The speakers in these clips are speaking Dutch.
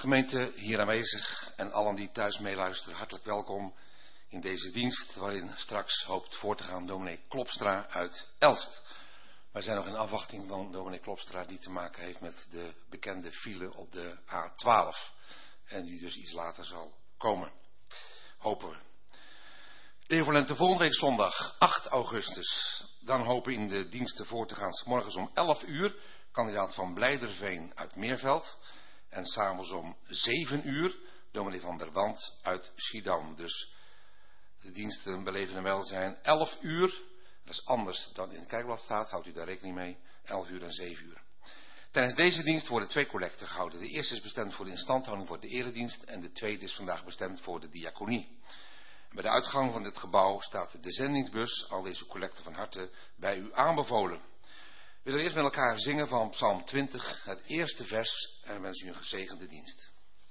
Gemeente hier aanwezig en allen die thuis meeluisteren, hartelijk welkom in deze dienst waarin straks hoopt voor te gaan dominee Klopstra uit Elst. Wij zijn nog in afwachting van dominee Klopstra die te maken heeft met de bekende file op de A12 en die dus iets later zal komen, hopen we. De equivalente volgende week zondag 8 augustus, dan hopen in de diensten voor te gaan 's morgens om 11 uur, kandidaat van Blijderveen uit Meerveld. En s'avonds om 7 uur, dominee van der Wand uit Schiedam. Dus de diensten beleven en welzijn 11 uur. Dat is anders dan in het kerkblad staat, houdt u daar rekening mee. 11 uur en 7 uur. Tijdens deze dienst worden 2 collecten gehouden. De eerste is bestemd voor de instandhouding voor de eredienst. En de tweede is vandaag bestemd voor de diaconie. Bij de uitgang van dit gebouw staat de zendingsbus. Al deze collecten van harte bij u aanbevolen. We willen eerst met elkaar zingen van Psalm 20, het eerste vers, en wens u een gezegende dienst.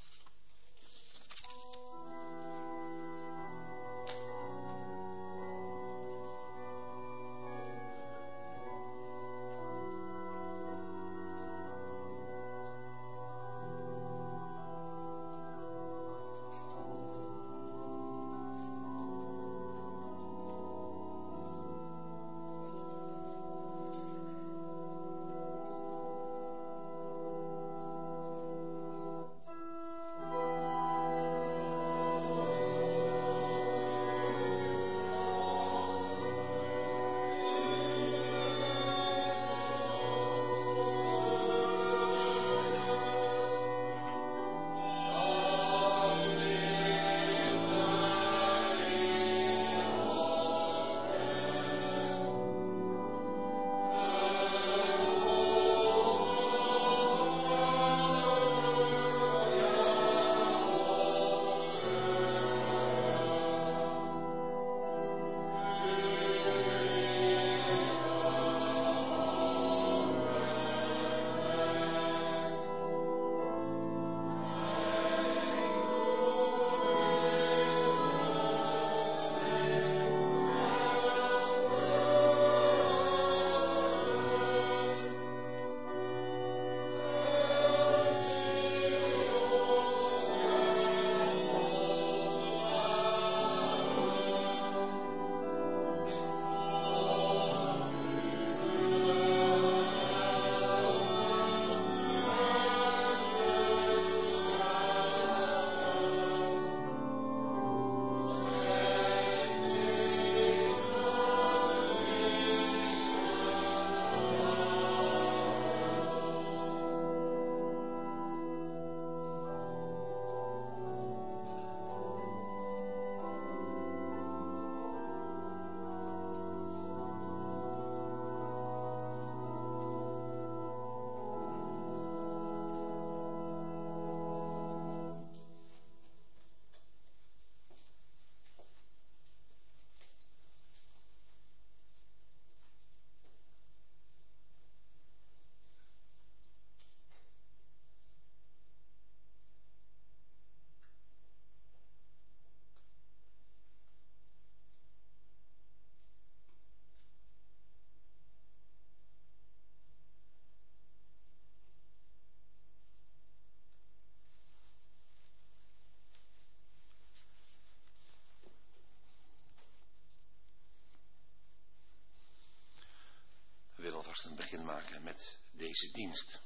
We willen alvast een begin maken met deze dienst.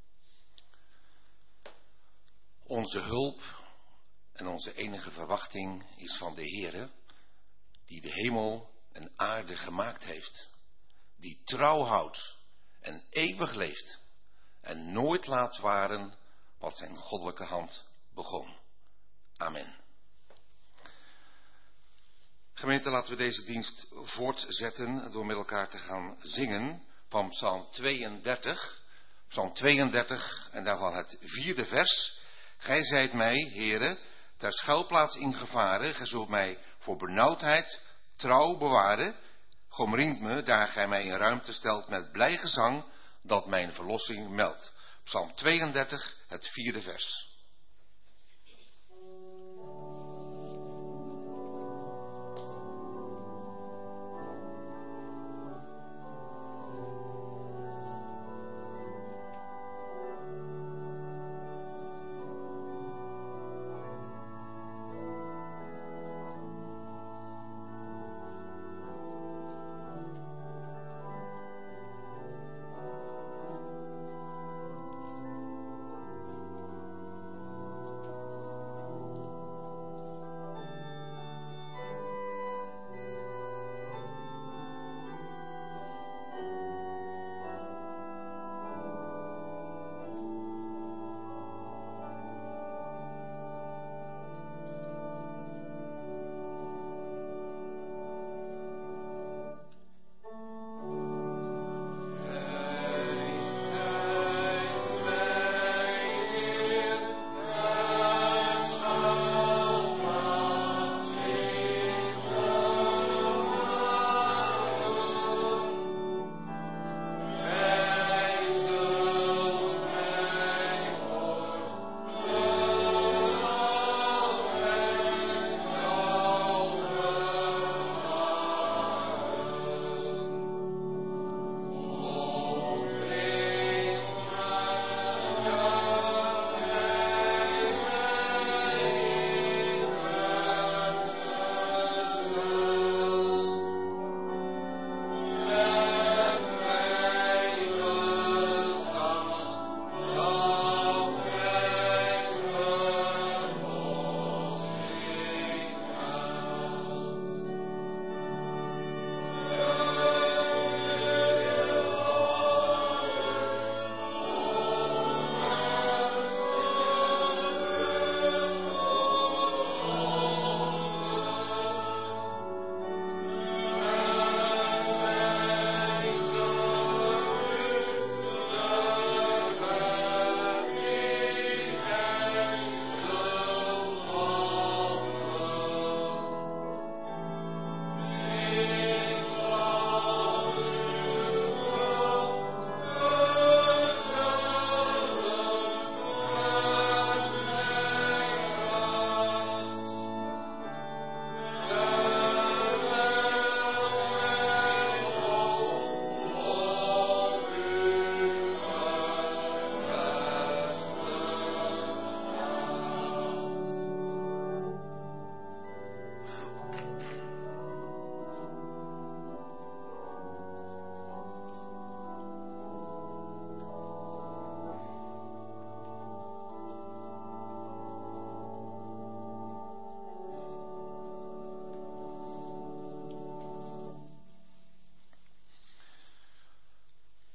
Onze hulp en onze enige verwachting is van de Heere, die de hemel en aarde gemaakt heeft, die trouw houdt en eeuwig leeft en nooit laat varen wat zijn goddelijke hand begon. Amen. Gemeente, laten we deze dienst voortzetten door met elkaar te gaan zingen van Psalm 32. Psalm 32 en daarvan het 4e vers. Gij zijt mij, Heere, ter schuilplaats ingevaren. Gij zult mij voor benauwdheid trouw bewaren. Gij omringt me, daar gij mij in ruimte stelt met blij gezang, dat mijn verlossing meldt. Psalm 32, het 4e vers.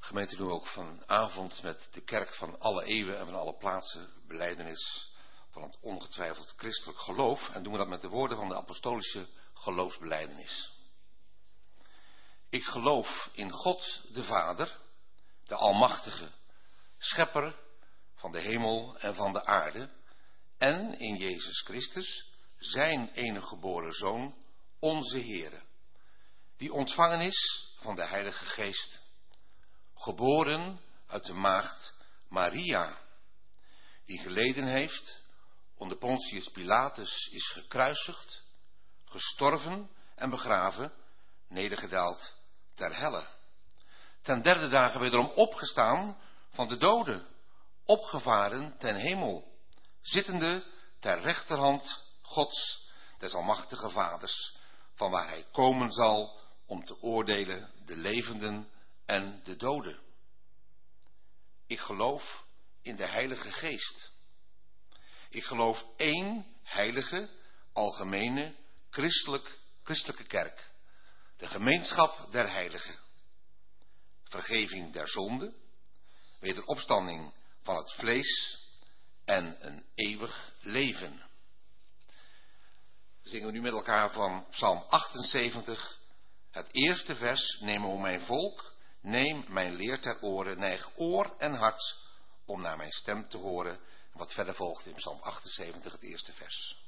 Gemeente doen we ook vanavond met de kerk van alle eeuwen en van alle plaatsen belijdenis van het ongetwijfeld christelijk geloof. En doen we dat met de woorden van de apostolische geloofsbelijdenis. Ik geloof in God de Vader, de Almachtige, Schepper van de hemel en van de aarde, en in Jezus Christus, zijn enige geboren Zoon, onze Heere, die ontvangen is van de Heilige Geest, geboren uit de maagd Maria, die geleden heeft, onder Pontius Pilatus is gekruisigd, gestorven en begraven, nedergedaald ter helle. Ten derde dagen wederom opgestaan van de doden, opgevaren ten hemel, zittende ter rechterhand Gods, des almachtige Vaders, van waar hij komen zal om te oordelen de levenden en de doden. Ik geloof in de Heilige Geest. Ik geloof één heilige, algemene, christelijke kerk, de gemeenschap der heiligen, vergeving der zonden, wederopstanding van het vlees en een eeuwig leven. Zingen we nu met elkaar van Psalm 78, het eerste vers: Neem o mijn volk, neem mijn leer ter oren, neig oor en hart om naar mijn stem te horen. Wat verder volgt in Psalm 78, het eerste vers.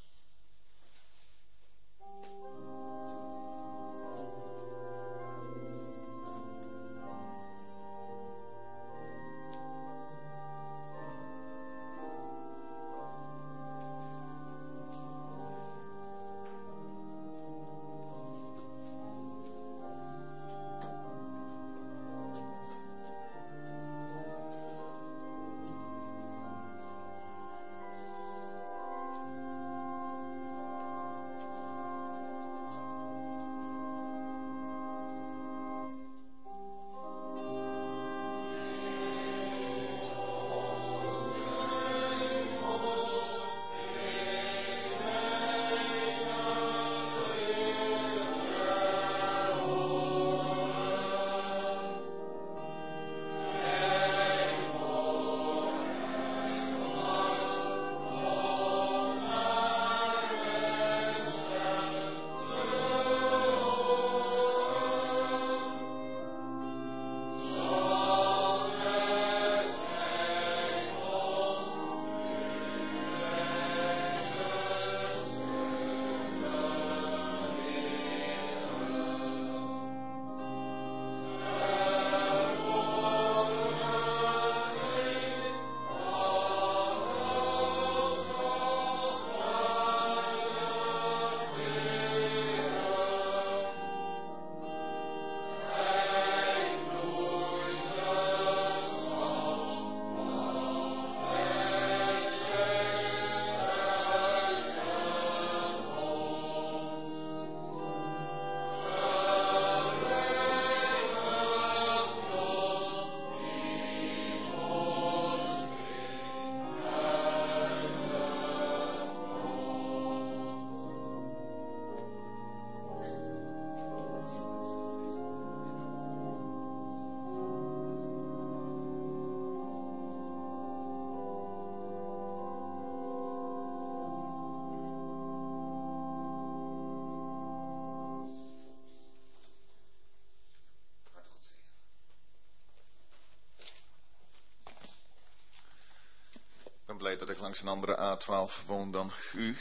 Ik ben blij dat ik langs een andere A12 woon dan u.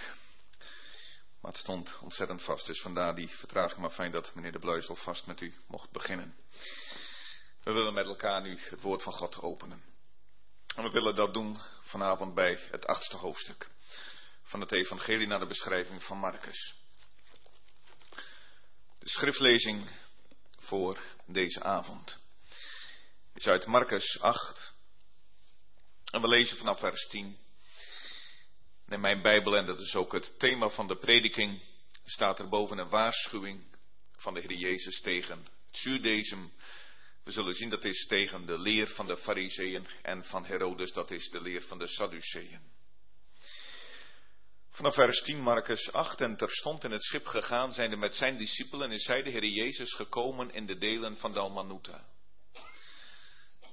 Maar het stond ontzettend vast. Dus vandaar die vertraging. Maar fijn dat meneer De Bluis alvast met u mocht beginnen. We willen met elkaar nu het woord van God openen. En we willen dat doen vanavond bij het 8e hoofdstuk. Van het evangelie naar de beschrijving van Marcus. De schriftlezing voor deze avond is uit Marcus 8. En we lezen vanaf vers 10. In mijn Bijbel, en dat is ook het thema van de prediking, staat er boven een waarschuwing van de Heer Jezus tegen het Judaïsme. We zullen zien dat is tegen de leer van de Farizeeën en van Herodes, dat is de leer van de Sadduceeën. Vanaf vers 10 Marcus 8. En terstond in het schip gegaan zijnde met zijn discipelen is zij de Heer Jezus gekomen in de delen van Dalmanuta.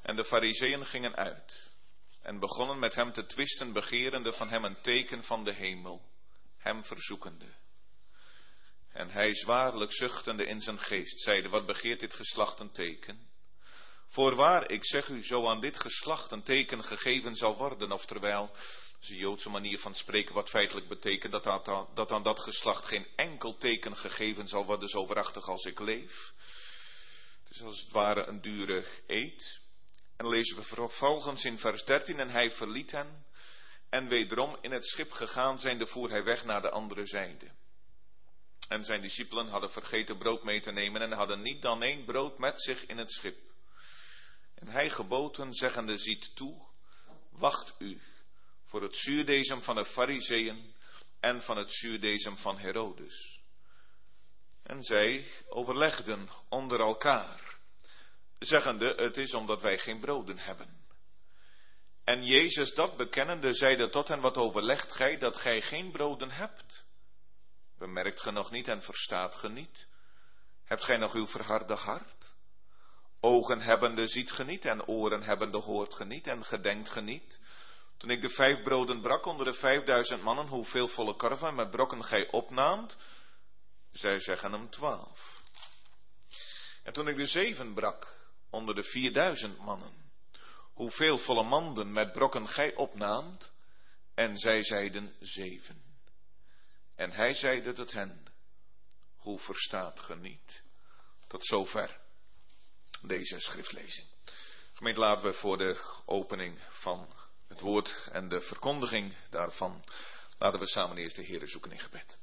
En de Farizeeën gingen uit en begonnen met hem te twisten, begerende van hem een teken van de hemel, hem verzoekende. En hij zwaarlijk zuchtende in zijn geest zeide: wat begeert dit geslacht een teken? Voorwaar, ik zeg u, zo aan dit geslacht een teken gegeven zal worden. Oftewel, dat is een Joodse manier van spreken, wat feitelijk betekent dat aan dat geslacht geen enkel teken gegeven zal worden, zo waarachtig als ik leef. Het is als het ware een dure eed. En dan lezen we vervolgens in vers 13, en hij verliet hen, en wederom in het schip gegaan zijnde voer hij weg naar de andere zijde. En zijn discipelen hadden vergeten brood mee te nemen en hadden niet dan 1 brood met zich in het schip. En hij gebood hen, zeggende: ziet toe, wacht u voor het zuurdesem van de Farizeeën en van het zuurdesem van Herodes. En zij overlegden onder elkaar, zeggende: het is omdat wij geen broden hebben. En Jezus dat bekennende zeide tot hen: wat overlegt gij dat gij geen broden hebt? Bemerkt ge nog niet en verstaat ge niet? Hebt gij nog uw verharde hart? Ogen hebbende ziet ge niet en oren hebbende hoort ge niet en gedenkt ge niet? Toen ik de 5 broden brak onder de 5000 mannen, hoeveel volle karven met brokken gij opnaamt? Zij zeggen hem 12. En toen ik de 7 brak onder de 4000 mannen, hoeveel volle manden met brokken gij opnaamt? En zij zeiden 7. En hij zeide tot hen: hoe verstaat ge niet? Tot zover deze schriftlezing. Gemeente, laten we voor de opening van het woord en de verkondiging daarvan, laten we samen eerst de Heere zoeken in gebed.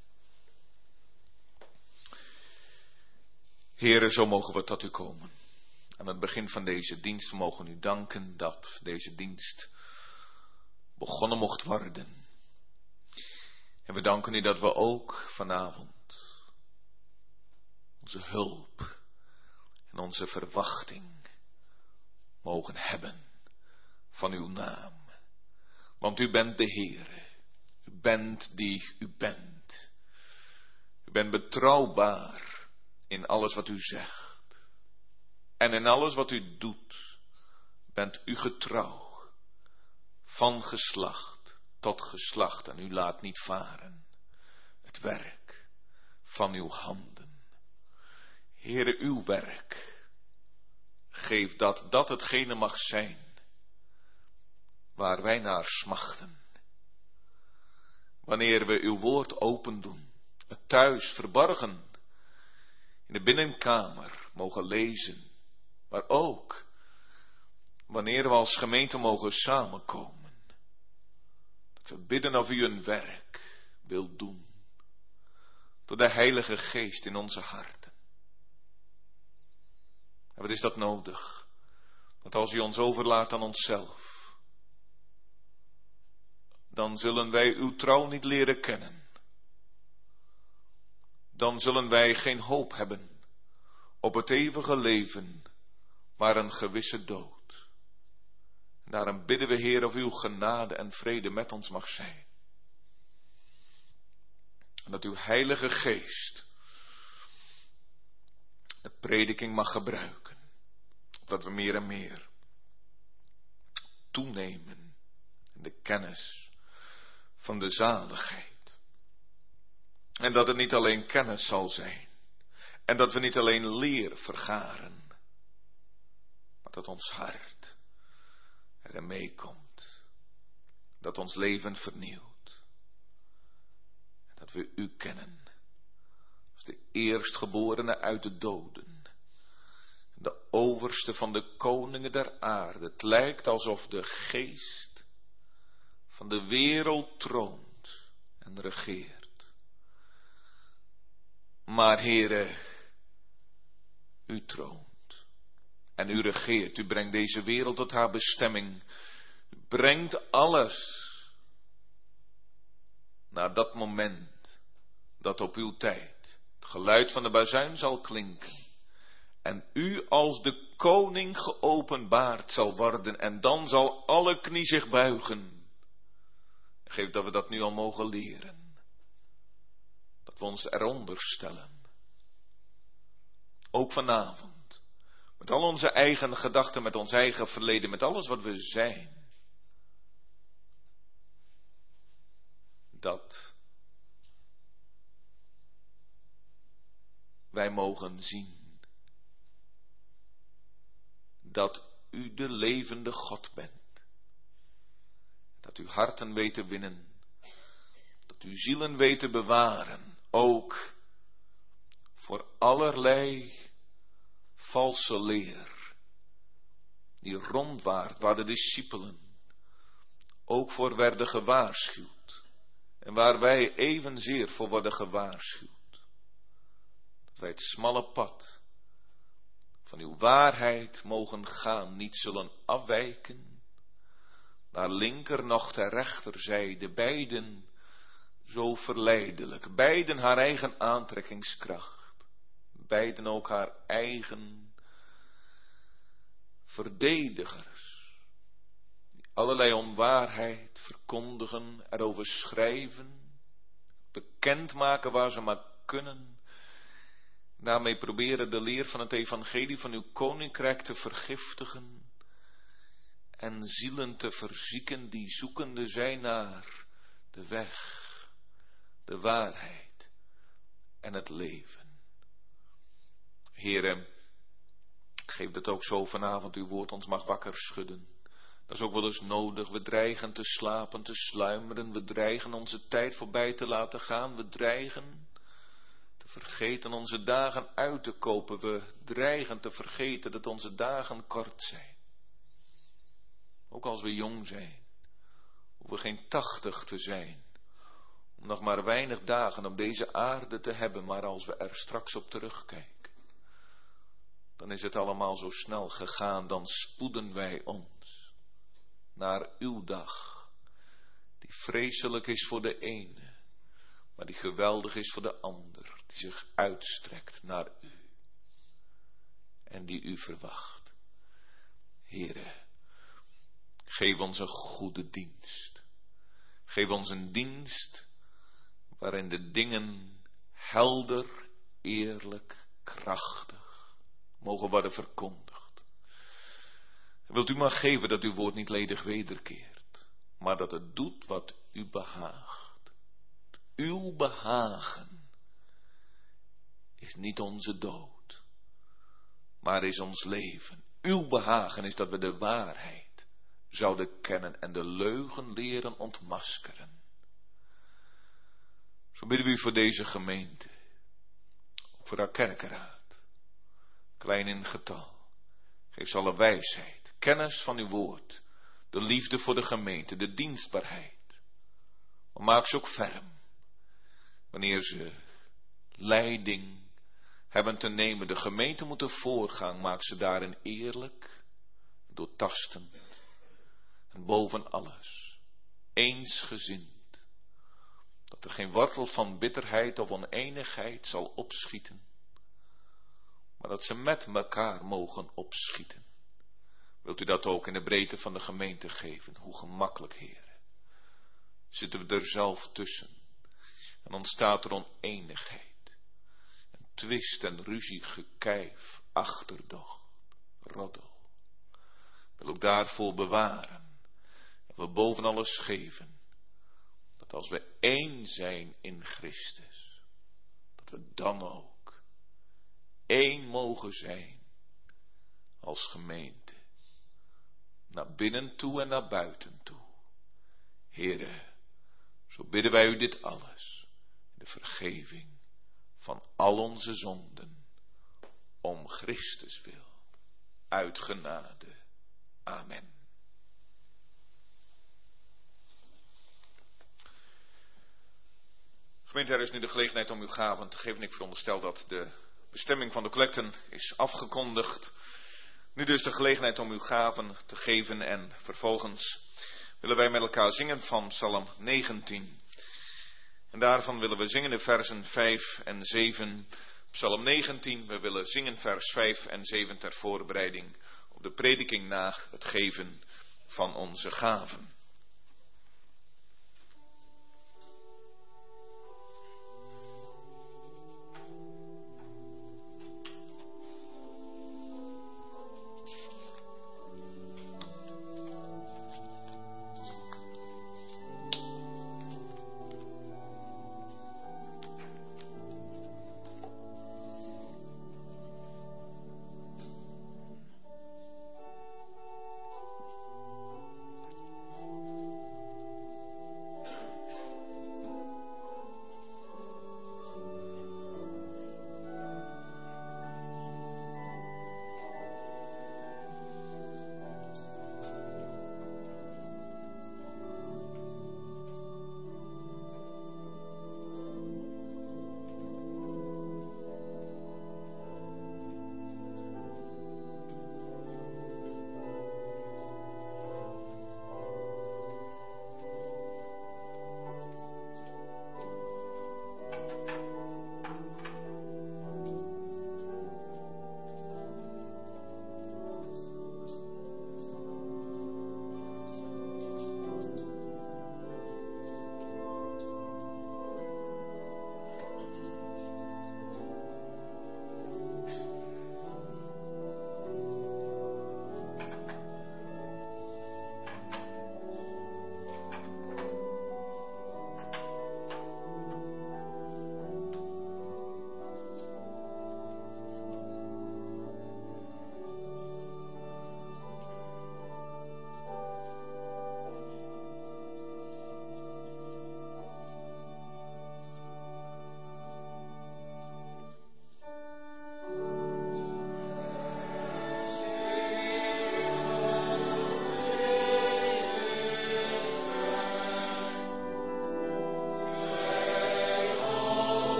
Heere, zo mogen we tot u komen. Aan het begin van deze dienst mogen u danken dat deze dienst begonnen mocht worden. En we danken u dat we ook vanavond onze hulp en onze verwachting mogen hebben van uw naam. Want u bent de Heere. U bent die u bent. U bent betrouwbaar in alles wat u zegt. En in alles wat u doet, bent u getrouw. Van geslacht tot geslacht. En u laat niet varen het werk van uw handen. Heere, uw werk. Geef dat hetgene mag zijn waar wij naar smachten. Wanneer we uw woord open doen, het thuis verborgen, in de binnenkamer mogen lezen, maar ook wanneer we als gemeente mogen samenkomen, dat we bidden of u een werk wilt doen, door de Heilige Geest in onze harten. En wat is dat nodig? Want als u ons overlaat aan onszelf, dan zullen wij uw trouw niet leren kennen. Dan zullen wij geen hoop hebben op het eeuwige leven, maar een gewisse dood. En daarom bidden we, Heer, of uw genade en vrede met ons mag zijn. En dat uw Heilige Geest de prediking mag gebruiken. Opdat we meer en meer toenemen in de kennis van de zaligheid. En dat het niet alleen kennis zal zijn. En dat we niet alleen leer vergaren. Maar dat ons hart erin meekomt. Dat ons leven vernieuwt. En dat we u kennen. Als de eerstgeborene uit de doden. De overste van de koningen der aarde. Het lijkt alsof de geest van de wereld troont en regeert. Maar Heere, u troont en u regeert. U brengt deze wereld tot haar bestemming. U brengt alles naar dat moment dat op uw tijd het geluid van de bazuin zal klinken. En u als de koning geopenbaard zal worden. En dan zal alle knie zich buigen. Geef dat we dat nu al mogen leren. Dat we ons eronder stellen. Ook vanavond. Met al onze eigen gedachten, met ons eigen verleden, met alles wat we zijn. Dat wij mogen zien dat u de levende God bent. Dat u harten weet te winnen. Dat u zielen weet te bewaren. Ook voor allerlei valse leer. Die rondwaart waar de discipelen ook voor werden gewaarschuwd. En waar wij evenzeer voor worden gewaarschuwd. Dat wij het smalle pad van uw waarheid mogen gaan, niet zullen afwijken. Naar linker noch ter rechterzijde, beiden zo verleidelijk. Beiden haar eigen aantrekkingskracht. Beiden ook haar eigen verdedigers. Die allerlei onwaarheid verkondigen, erover schrijven. Bekendmaken waar ze maar kunnen. Daarmee proberen de leer van het evangelie van uw koninkrijk te vergiftigen. En zielen te verzieken die zoekende zijn naar de weg, de waarheid en het leven. Heere, geef dat ook zo vanavond uw woord ons mag wakker schudden. Dat is ook wel eens nodig. We dreigen te slapen, te sluimeren. We dreigen onze tijd voorbij te laten gaan. We dreigen te vergeten onze dagen uit te kopen. We dreigen te vergeten dat onze dagen kort zijn. Ook als we jong zijn, hoeven we geen 80 te zijn, om nog maar weinig dagen op deze aarde te hebben, maar als we er straks op terugkijken, dan is het allemaal zo snel gegaan, dan spoeden wij ons naar uw dag, die vreselijk is voor de ene, maar die geweldig is voor de ander, die zich uitstrekt naar u en die u verwacht. Heere, geef ons een goede dienst. Geef ons een dienst waarin de dingen helder, eerlijk, krachtig mogen worden verkondigd. Wilt u maar geven dat uw woord niet ledig wederkeert, maar dat het doet wat u behaagt. Uw behagen is niet onze dood, maar is ons leven. Uw behagen is dat we de waarheid zouden kennen en de leugen leren ontmaskeren. Zo bidden we u voor deze gemeente, ook voor haar kerkenraad, klein in getal. Geef ze alle wijsheid, kennis van uw woord, de liefde voor de gemeente, de dienstbaarheid. Maar maak ze ook ferm, wanneer ze leiding hebben te nemen, de gemeente moeten voorgaan, maak ze daarin eerlijk, doortastend. En boven alles, eensgezind, dat er geen wortel van bitterheid of oneenigheid zal opschieten, maar dat ze met elkaar mogen opschieten. Wilt u dat ook in de breedte van de gemeente geven? Hoe gemakkelijk, Heer. Zitten we er zelf tussen en ontstaat er oneenigheid, en twist en ruzie, gekijf, achterdocht, roddel. Wil ook daarvoor bewaren. We boven alles geven, dat als we één zijn in Christus, dat we dan ook één mogen zijn als gemeente, naar binnen toe en naar buiten toe. Heere, zo bidden wij u dit alles, de vergeving van al onze zonden, om Christus wil, uit genade. Amen. Gemeente, er is nu de gelegenheid om uw gaven te geven. Ik veronderstel dat de bestemming van de collecten is afgekondigd. Nu dus de gelegenheid om uw gaven te geven en vervolgens willen wij met elkaar zingen van Psalm 19. En daarvan willen we zingen de versen 5 en 7. Psalm 19, we willen zingen vers 5 en 7 ter voorbereiding op de prediking na het geven van onze gaven.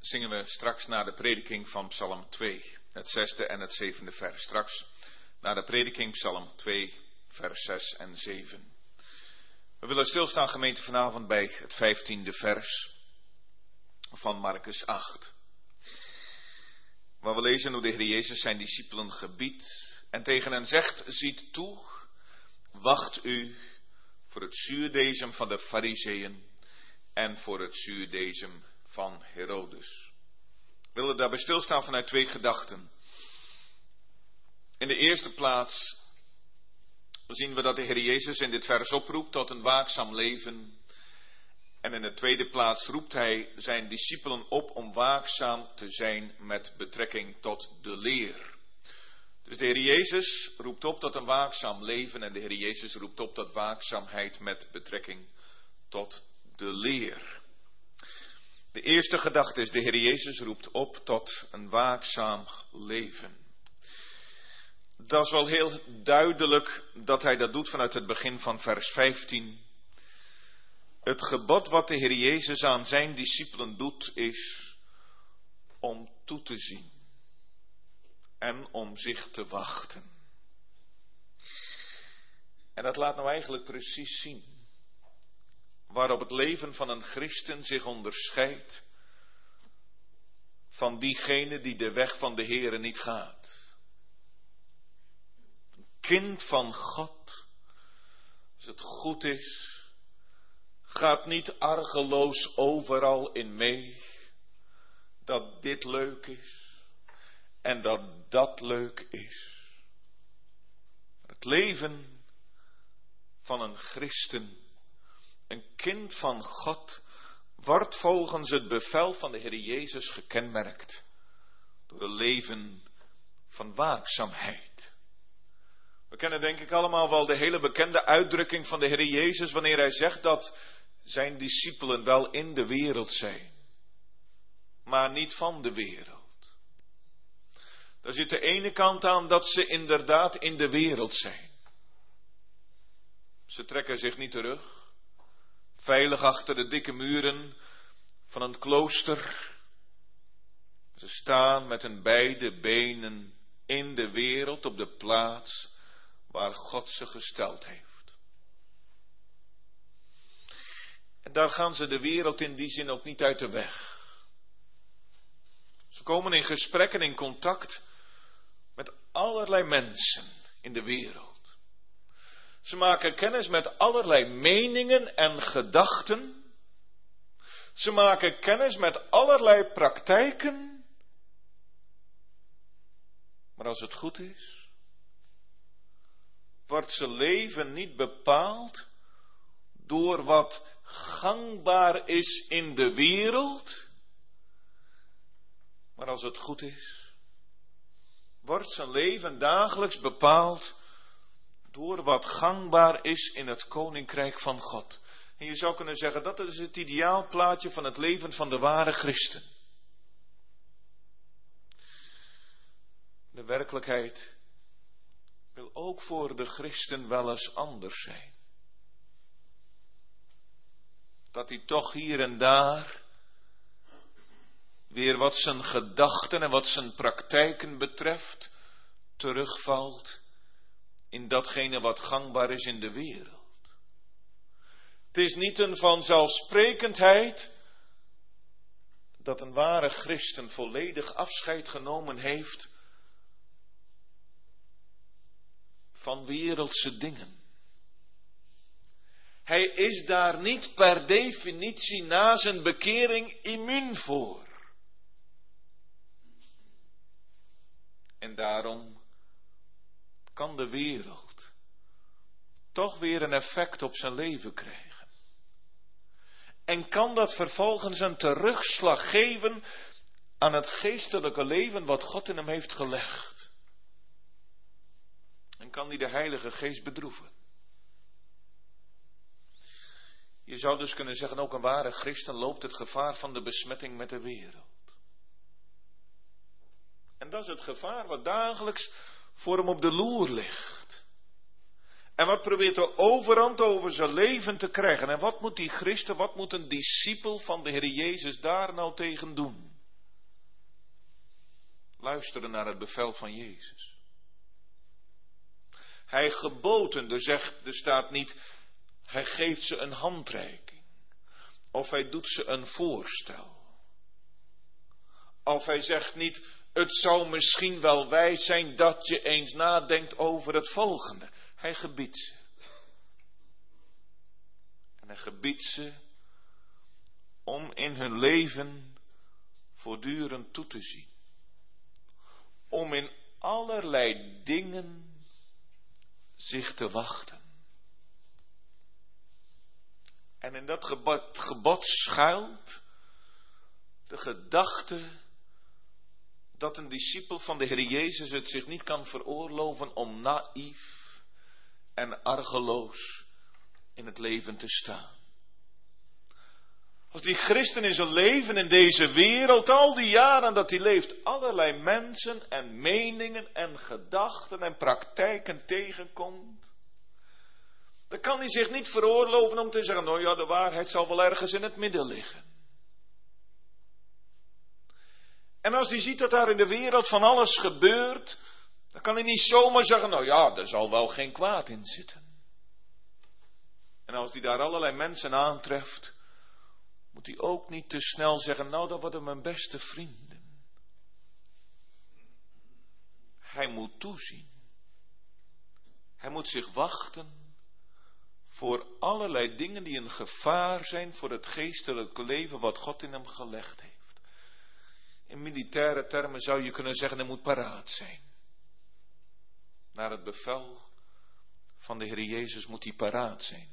zingen we straks na de prediking van Psalm 2, het 6e en het 7e vers. Straks na de prediking Psalm 2, vers 6 en 7. We willen stilstaan, gemeente, vanavond bij het 15e vers van Markus 8. Waar we lezen hoe de Heer Jezus zijn discipelen gebiedt en tegen hen zegt: ziet toe, wacht u voor het zuurdesem van de Farizeeën en voor het zuurdesem van Herodes. We willen daarbij stilstaan vanuit twee gedachten. In de eerste plaats zien we dat de Heer Jezus in dit vers oproept tot een waakzaam leven. En in de tweede plaats roept hij zijn discipelen op om waakzaam te zijn met betrekking tot de leer. Dus de Heer Jezus roept op tot een waakzaam leven en de Heer Jezus roept op tot waakzaamheid met betrekking tot de leer. De eerste gedachte is: de Heer Jezus roept op tot een waakzaam leven. Dat is wel heel duidelijk dat hij dat doet vanuit het begin van vers 15. Het gebod wat de Heer Jezus aan zijn discipelen doet is om toe te zien en om zich te wachten. En dat laat nou eigenlijk precies zien waarop het leven van een christen zich onderscheidt van diegene die de weg van de Heere niet gaat. Een kind van God, als het goed is, gaat niet argeloos overal in mee dat dit leuk is en dat dat leuk is. Het leven van een christen, een kind van God, wordt volgens het bevel van de Heer Jezus gekenmerkt door een leven van waakzaamheid. We kennen denk ik allemaal wel de hele bekende uitdrukking van de Heer Jezus wanneer hij zegt dat zijn discipelen wel in de wereld zijn, maar niet van de wereld. Daar zit de ene kant aan dat ze inderdaad in de wereld zijn. Ze trekken zich niet terug, veilig achter de dikke muren van een klooster. Ze staan met hun beide benen in de wereld op de plaats waar God ze gesteld heeft. En daar gaan ze de wereld in die zin ook niet uit de weg. Ze komen in gesprek en in contact met allerlei mensen in de wereld. Ze maken kennis met allerlei meningen en gedachten. Ze maken kennis met allerlei praktijken. Maar als het goed is, wordt zijn leven niet bepaald door wat gangbaar is in de wereld. Maar als het goed is, wordt zijn leven dagelijks bepaald door wat gangbaar is in het koninkrijk van God. En je zou kunnen zeggen, dat is het ideaalplaatje van het leven van de ware christen. De werkelijkheid wil ook voor de christen wel eens anders zijn. Dat hij toch hier en daar weer wat zijn gedachten en wat zijn praktijken betreft terugvalt in datgene wat gangbaar is in de wereld. Het is niet een vanzelfsprekendheid dat een ware christen volledig afscheid genomen heeft van wereldse dingen. Hij is daar niet per definitie na zijn bekering immuun voor. En daarom kan de wereld toch weer een effect op zijn leven krijgen. En kan dat vervolgens een terugslag geven aan het geestelijke leven wat God in hem heeft gelegd. En kan die de Heilige Geest bedroeven. Je zou dus kunnen zeggen, ook een ware christen loopt het gevaar van de besmetting met de wereld. En dat is het gevaar wat dagelijks voor hem op de loer ligt. En wat probeert de overhand over zijn leven te krijgen. En wat moet die christen, wat moet een discipel van de Heer Jezus daar nou tegen doen? Luisteren naar het bevel van Jezus. Hij geboden, er staat niet, hij geeft ze een handreiking. Of hij doet ze een voorstel. Of hij zegt niet, het zou misschien wel wijs zijn dat je eens nadenkt over het volgende. Hij gebiedt ze. En hij gebiedt ze om in hun leven voortdurend toe te zien. Om in allerlei dingen zich te wachten. En in dat gebod schuilt de gedachte dat een discipel van de Heer Jezus het zich niet kan veroorloven om naïef en argeloos in het leven te staan. Als die christen in zijn leven in deze wereld, al die jaren dat hij leeft, allerlei mensen en meningen en gedachten en praktijken tegenkomt, dan kan hij zich niet veroorloven om te zeggen, nou ja, de waarheid zal wel ergens in het midden liggen. En als hij ziet dat daar in de wereld van alles gebeurt, dan kan hij niet zomaar zeggen, nou ja, er zal wel geen kwaad in zitten. En als hij daar allerlei mensen aantreft, moet hij ook niet te snel zeggen, nou dat worden mijn beste vrienden. Hij moet toezien. Hij moet zich wachten voor allerlei dingen die een gevaar zijn voor het geestelijke leven wat God in hem gelegd heeft. In militaire termen zou je kunnen zeggen, hij moet paraat zijn. Naar het bevel van de Heer Jezus moet hij paraat zijn.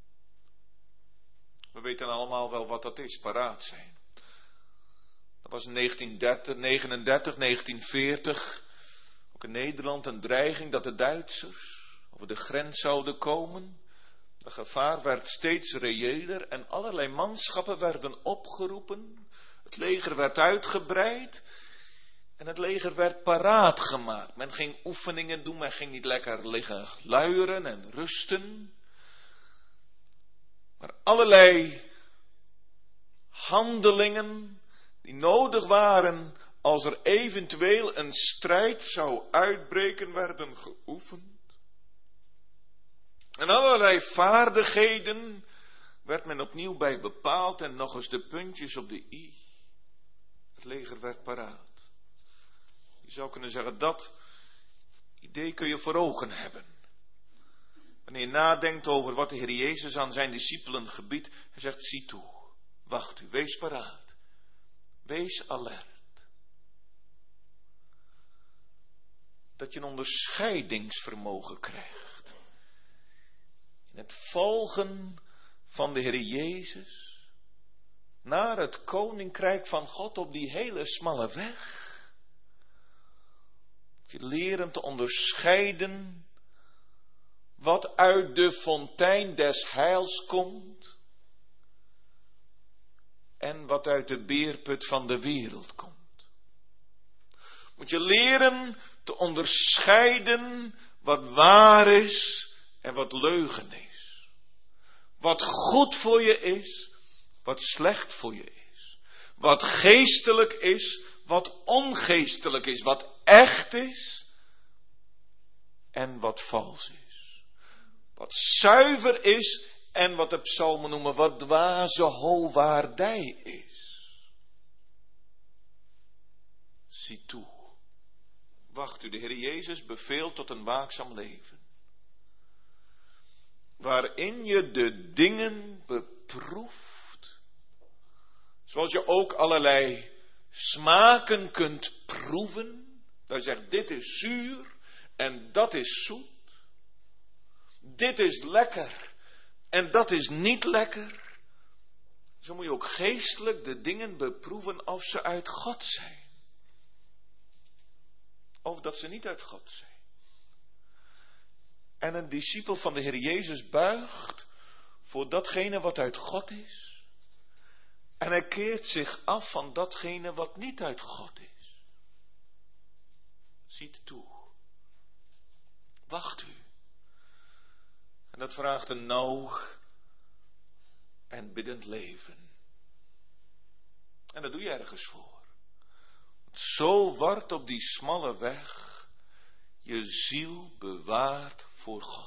We weten allemaal wel wat dat is, paraat zijn. Dat was in 1939, 1940, ook in Nederland een dreiging dat de Duitsers over de grens zouden komen. De gevaar werd steeds reëler en allerlei manschappen werden opgeroepen. Het leger werd uitgebreid en het leger werd paraat gemaakt. Men ging oefeningen doen, men ging niet lekker liggen luieren en rusten. Maar allerlei handelingen die nodig waren als er eventueel een strijd zou uitbreken, werden geoefend. En allerlei vaardigheden werd men opnieuw bij bepaald en nog eens de puntjes op de i. Het leger werd paraat. Je zou kunnen zeggen, dat idee kun je voor ogen hebben. Wanneer je nadenkt over wat de Heer Jezus aan zijn discipelen gebiedt, hij zegt, zie toe, wacht u, wees paraat, wees alert. Dat je een onderscheidingsvermogen krijgt. In het volgen van de Heer Jezus naar het koninkrijk van God op die hele smalle weg. Je leren te onderscheiden wat uit de fontein des heils komt en wat uit de beerput van de wereld komt. Moet je leren te onderscheiden wat waar is en wat leugen is. Wat goed voor je is, wat slecht voor je is. Wat geestelijk is, wat ongeestelijk is. Wat echt is en wat vals is. Wat zuiver is en wat de psalmen noemen wat dwaze hovaardij is. Zie toe. Wacht u, de Heer Jezus beveelt tot een waakzaam leven. Waarin je de dingen beproeft. Zoals je ook allerlei smaken kunt proeven. Dat je zegt, dit is zuur en dat is zoet. Dit is lekker en dat is niet lekker. Zo moet je ook geestelijk de dingen beproeven of ze uit God zijn. Of dat ze niet uit God zijn. En een discipel van de Heer Jezus buigt voor datgene wat uit God is. En hij keert zich af van datgene wat niet uit God is. Ziet toe. Wacht u. En dat vraagt een nauw en biddend leven. En dat doe je ergens voor. Zo wordt op die smalle weg je ziel bewaard voor God.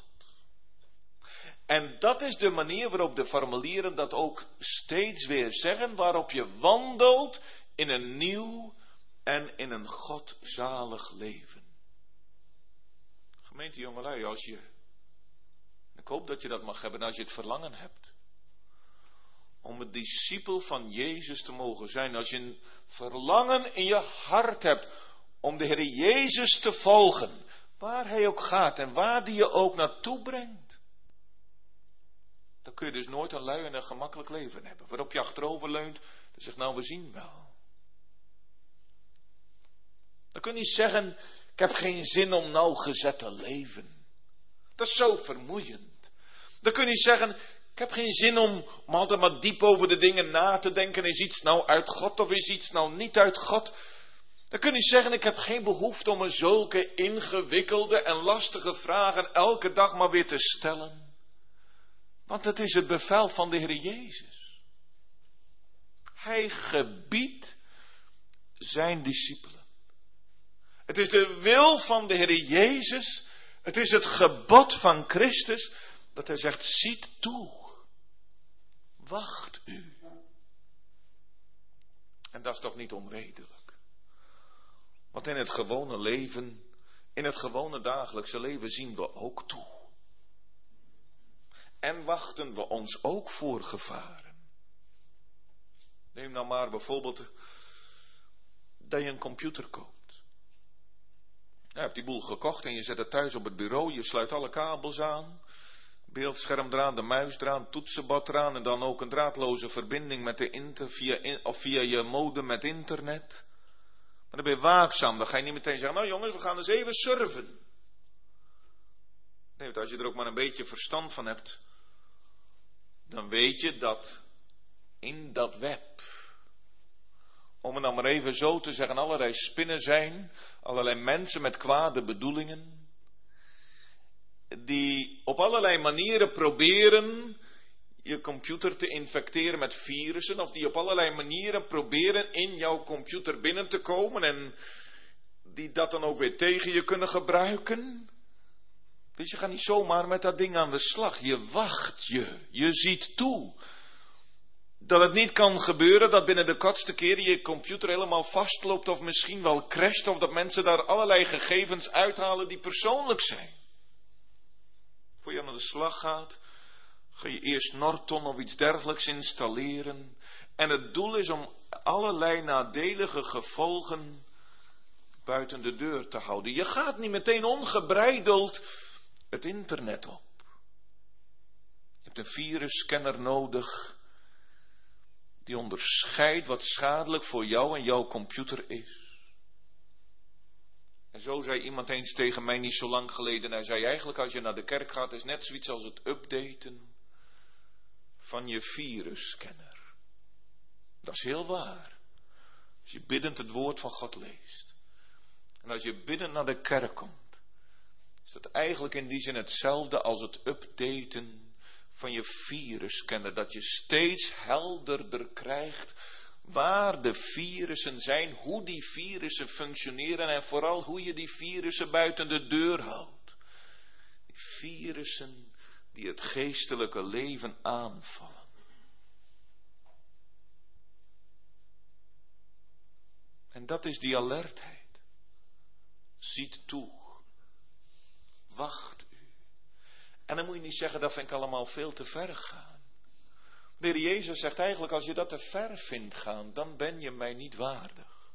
En dat is de manier waarop de formulieren dat ook steeds weer zeggen, waarop je wandelt in een nieuw en in een godzalig leven. Gemeente jongelui, ik hoop dat je dat mag hebben als je het verlangen hebt. Om een discipel van Jezus te mogen zijn. Als je een verlangen in je hart hebt om de Heer Jezus te volgen. Waar Hij ook gaat en waar die je ook naartoe brengt. Dan kun je dus nooit een lui en een gemakkelijk leven hebben. Waarop je achterover leunt en zegt, nou we zien wel. Dan kun je niet zeggen, ik heb geen zin om nauwgezet te leven. Dat is zo vermoeiend. Dan kun je niet zeggen, ik heb geen zin om altijd maar diep over de dingen na te denken. Is iets nou uit God of is iets nou niet uit God? Dan kun je niet zeggen, ik heb geen behoefte om me zulke ingewikkelde en lastige vragen elke dag maar weer te stellen. Want het is het bevel van de Heer Jezus. Hij gebiedt zijn discipelen. Het is de wil van de Heer Jezus. Het is het gebod van Christus. Dat hij zegt, ziet toe. Wacht u. En dat is toch niet onredelijk. Want in het gewone leven, in het gewone dagelijkse leven zien we ook toe. En wachten we ons ook voor gevaren. Neem nou maar bijvoorbeeld dat je een computer koopt. Je hebt die boel gekocht en je zet het thuis op het bureau. Je sluit alle kabels aan. Beeldscherm eraan, de muis eraan, toetsenbord eraan. En dan ook een draadloze verbinding met via je modem met internet. Maar dan ben je waakzaam. Dan ga je niet meteen zeggen, nou jongens, we gaan eens even surfen. Nee, want als je er ook maar een beetje verstand van hebt. Dan weet je dat in dat web, om het nou maar even zo te zeggen, allerlei spinnen zijn. Allerlei mensen met kwade bedoelingen. Die op allerlei manieren proberen je computer te infecteren met virussen. Of die op allerlei manieren proberen in jouw computer binnen te komen. En die dat dan ook weer tegen je kunnen gebruiken. Dus je gaat niet zomaar met dat ding aan de slag. Je wacht je. Je ziet toe. Dat het niet kan gebeuren dat binnen de kortste keren je computer helemaal vastloopt. Of misschien wel crasht. Of dat mensen daar allerlei gegevens uithalen die persoonlijk zijn. Voor je aan de slag gaat, ga je eerst Norton of iets dergelijks installeren. En het doel is om allerlei nadelige gevolgen buiten de deur te houden. Je gaat niet meteen ongebreideld het internet op. Je hebt een virusscanner nodig die onderscheidt wat schadelijk voor jou en jouw computer is. En zo zei iemand eens tegen mij niet zo lang geleden. Hij zei eigenlijk als je naar de kerk gaat is net zoiets als het updaten van je virusscanner. Dat is heel waar. Als je biddend het woord van God leest. En als je biddend naar de kerk komt. Is dat eigenlijk in die zin hetzelfde als het updaten van je virusscanner. Dat je steeds helderder krijgt waar de virussen zijn, hoe die virussen functioneren en vooral hoe je die virussen buiten de deur houdt. Die virussen die het geestelijke leven aanvallen. En dat is die alertheid. Ziet toe. Wacht u. En dan moet je niet zeggen, dat vind ik allemaal veel te ver gaan. De Heer Jezus zegt eigenlijk, als je dat te ver vindt gaan, dan ben je mij niet waardig.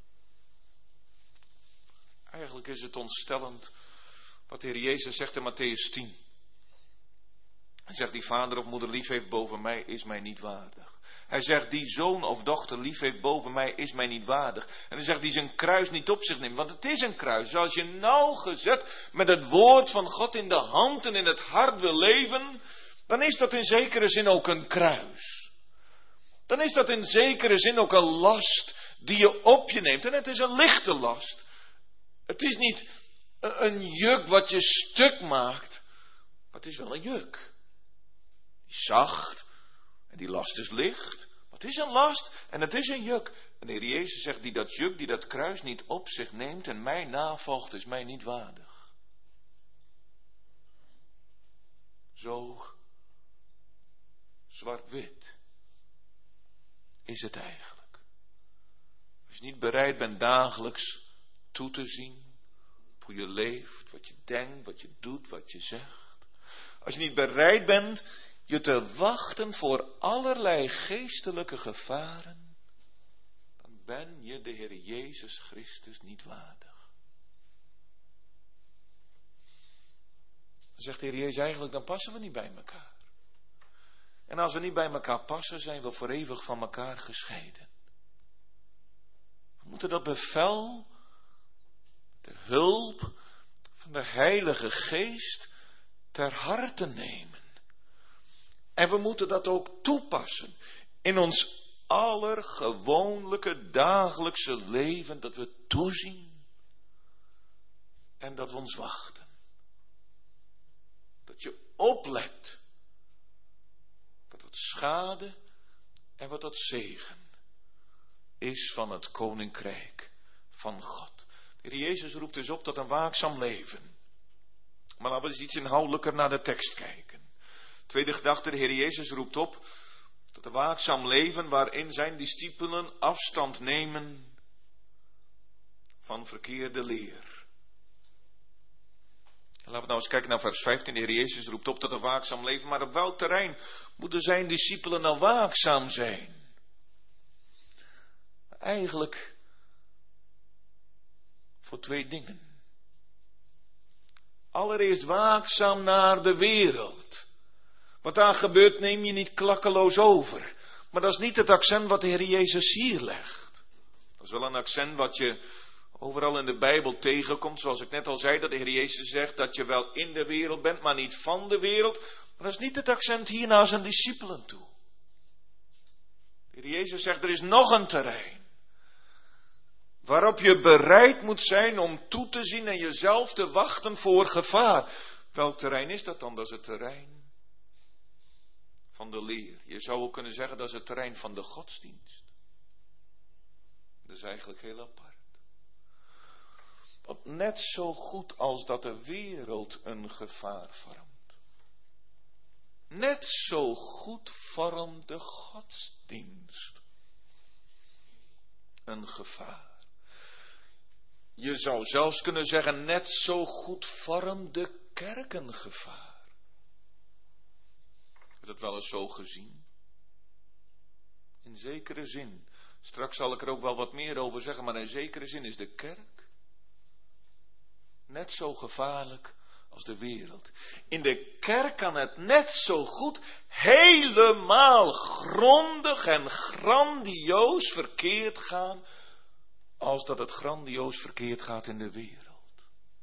Eigenlijk is het ontstellend wat de Heer Jezus zegt in Mattheüs 10. Hij zegt, die vader of moeder lief heeft boven mij, is mij niet waardig. Hij zegt, die zoon of dochter lief heeft boven mij, is mij niet waardig. En hij zegt, die zijn kruis niet op zich neemt, want het is een kruis. Als je nauwgezet met het woord van God in de hand en in het hart wil leven, dan is dat in zekere zin ook een kruis. Dan is dat in zekere zin ook een last die je op je neemt. En het is een lichte last. Het is niet een juk wat je stuk maakt. Maar het is wel een juk. Die is zacht. En die last is licht. Maar het is een last en het is een juk. En de Heer Jezus zegt, die dat juk, die dat kruis niet op zich neemt en mij navolgt, is mij niet waardig. Zo zwart-wit is het eigenlijk. Als je niet bereid bent dagelijks toe te zien op hoe je leeft, wat je denkt, wat je doet, wat je zegt. Als je niet bereid bent je te wachten voor allerlei geestelijke gevaren, dan ben je de Heer Jezus Christus niet waardig. Dan zegt de Heer Jezus eigenlijk, dan passen we niet bij elkaar. En als we niet bij elkaar passen, zijn we voor eeuwig van elkaar gescheiden. We moeten dat bevel, de hulp van de Heilige Geest ter harte nemen. En we moeten dat ook toepassen in ons allergewoonlijke dagelijkse leven, dat we toezien en dat we ons wachten. Dat je oplet wat het schade en wat het zegen is van het koninkrijk van God. De Heer Jezus roept dus op tot een waakzaam leven. Maar laten we eens iets inhoudelijker naar de tekst kijken. Tweede gedachte, de Heer Jezus roept op tot een waakzaam leven waarin zijn discipelen afstand nemen van verkeerde leer. En laten we nou eens kijken naar vers 15. De Heer Jezus roept op tot een waakzaam leven, maar op welk terrein moeten zijn discipelen nou waakzaam zijn? Eigenlijk voor twee dingen. Allereerst waakzaam naar de wereld. Wat daar gebeurt neem je niet klakkeloos over. Maar dat is niet het accent wat de Heer Jezus hier legt. Dat is wel een accent wat je overal in de Bijbel tegenkomt. Zoals ik net al zei, dat de Heer Jezus zegt dat je wel in de wereld bent, maar niet van de wereld. Maar dat is niet het accent hier naar zijn discipelen toe. De Heer Jezus zegt, er is nog een terrein. Waarop je bereid moet zijn om toe te zien en jezelf te wachten voor gevaar. Welk terrein is dat dan? Dat is het terrein van de leer. Je zou ook kunnen zeggen dat is het terrein van de godsdienst. Dat is eigenlijk heel apart. Want net zo goed als dat de wereld een gevaar vormt. Net zo goed vormt de godsdienst een gevaar. Je zou zelfs kunnen zeggen, net zo goed vormt de kerk een gevaar. Heb je dat wel eens zo gezien? In zekere zin. Straks zal ik er ook wel wat meer over zeggen, maar in zekere zin is de kerk net zo gevaarlijk als de wereld. In de kerk kan het net zo goed helemaal grondig en grandioos verkeerd gaan als dat het grandioos verkeerd gaat in de wereld.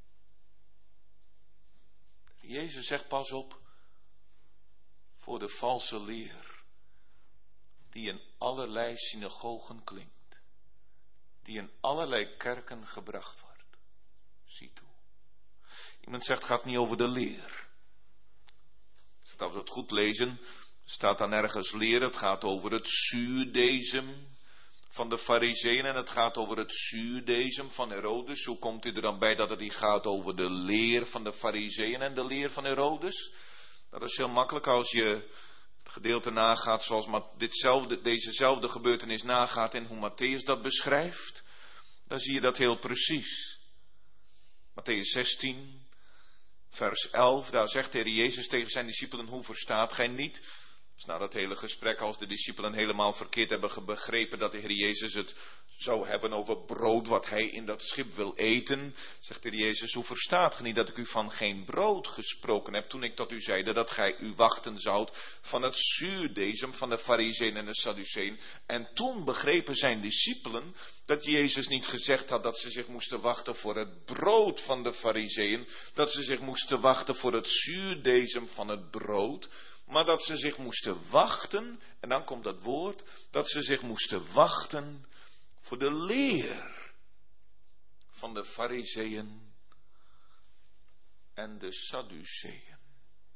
Jezus zegt pas op voor de valse leer die in allerlei synagogen klinkt, die in allerlei kerken gebracht wordt. Zie toe. Iemand zegt het gaat niet over de leer. Als we het goed lezen, staat dan ergens leer, het gaat over het zuurdesem van de Farizeeën en het gaat over het zuurdesem van Herodes. Hoe komt u er dan bij dat het hier gaat over de leer van de Farizeeën en de leer van Herodes? Dat is heel makkelijk als je het gedeelte nagaat zoals dezezelfde gebeurtenis nagaat en hoe Matthäus dat beschrijft. Dan zie je dat heel precies. Matthäus 16, vers 11, daar zegt de Heer Jezus tegen zijn discipelen, hoe verstaat gij niet? Dus na dat hele gesprek, als de discipelen helemaal verkeerd hebben begrepen dat de Heer Jezus het zou hebben over brood wat hij in dat schip wil eten, zegt de Heer Jezus, hoe verstaat gij niet dat ik u van geen brood gesproken heb toen ik tot u zeide dat gij u wachten zoudt van het zuurdesem van de Farizeeën en de Sadduceeën. En toen begrepen zijn discipelen dat Jezus niet gezegd had dat ze zich moesten wachten voor het brood van de Farizeeën, dat ze zich moesten wachten voor het zuurdesem van het brood, maar dat ze zich moesten wachten, en dan komt dat woord, dat ze zich moesten wachten voor de leer van de Farizeeën en de Sadduceeën.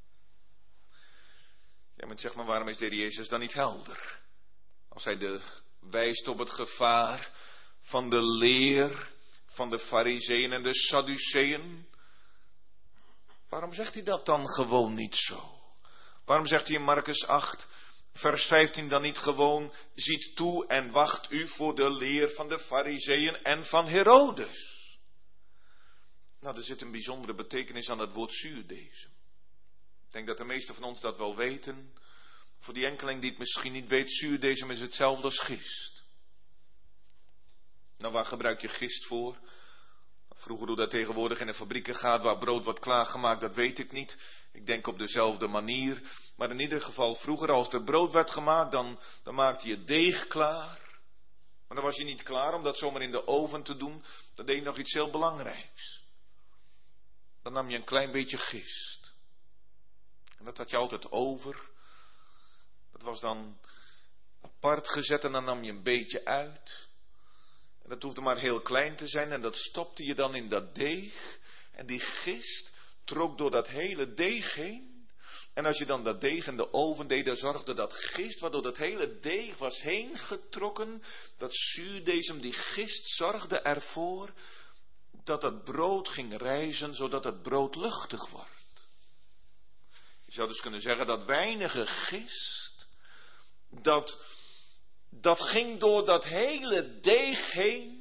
Ja, maar zeg maar, waarom is de Heer Jezus dan niet helder? Als hij de wijst op het gevaar van de leer van de Farizeeën en de Sadduceeën. Waarom zegt hij dat dan gewoon niet zo? Waarom zegt hij in Marcus 8, vers 15 dan niet gewoon: ziet toe en wacht u voor de leer van de Farizeeën en van Herodes? Nou, er zit een bijzondere betekenis aan het woord zuurdesem. Ik denk dat de meesten van ons dat wel weten. Voor die enkeling die het misschien niet weet, zuurdesem is hetzelfde als gist. Nou, waar gebruik je gist voor? Vroeger hoe dat tegenwoordig in de fabrieken gaat, waar brood wordt klaargemaakt, dat weet ik niet. Ik denk op dezelfde manier. Maar in ieder geval, vroeger als er brood werd gemaakt, dan maakte je deeg klaar. Maar dan was je niet klaar om dat zomaar in de oven te doen. Dan deed je nog iets heel belangrijks. Dan nam je een klein beetje gist. En dat had je altijd over. Dat was dan apart gezet en dan nam je een beetje uit. En dat hoefde maar heel klein te zijn en dat stopte je dan in dat deeg. En die gist trok door dat hele deeg heen. En als je dan dat deeg in de oven deed, dan zorgde dat gist, waardoor dat hele deeg was heen getrokken. Dat zuurdesem, die gist, zorgde ervoor dat het brood ging rijzen, zodat het brood luchtig wordt. Je zou dus kunnen zeggen dat weinige gist, dat ging door dat hele deeg heen.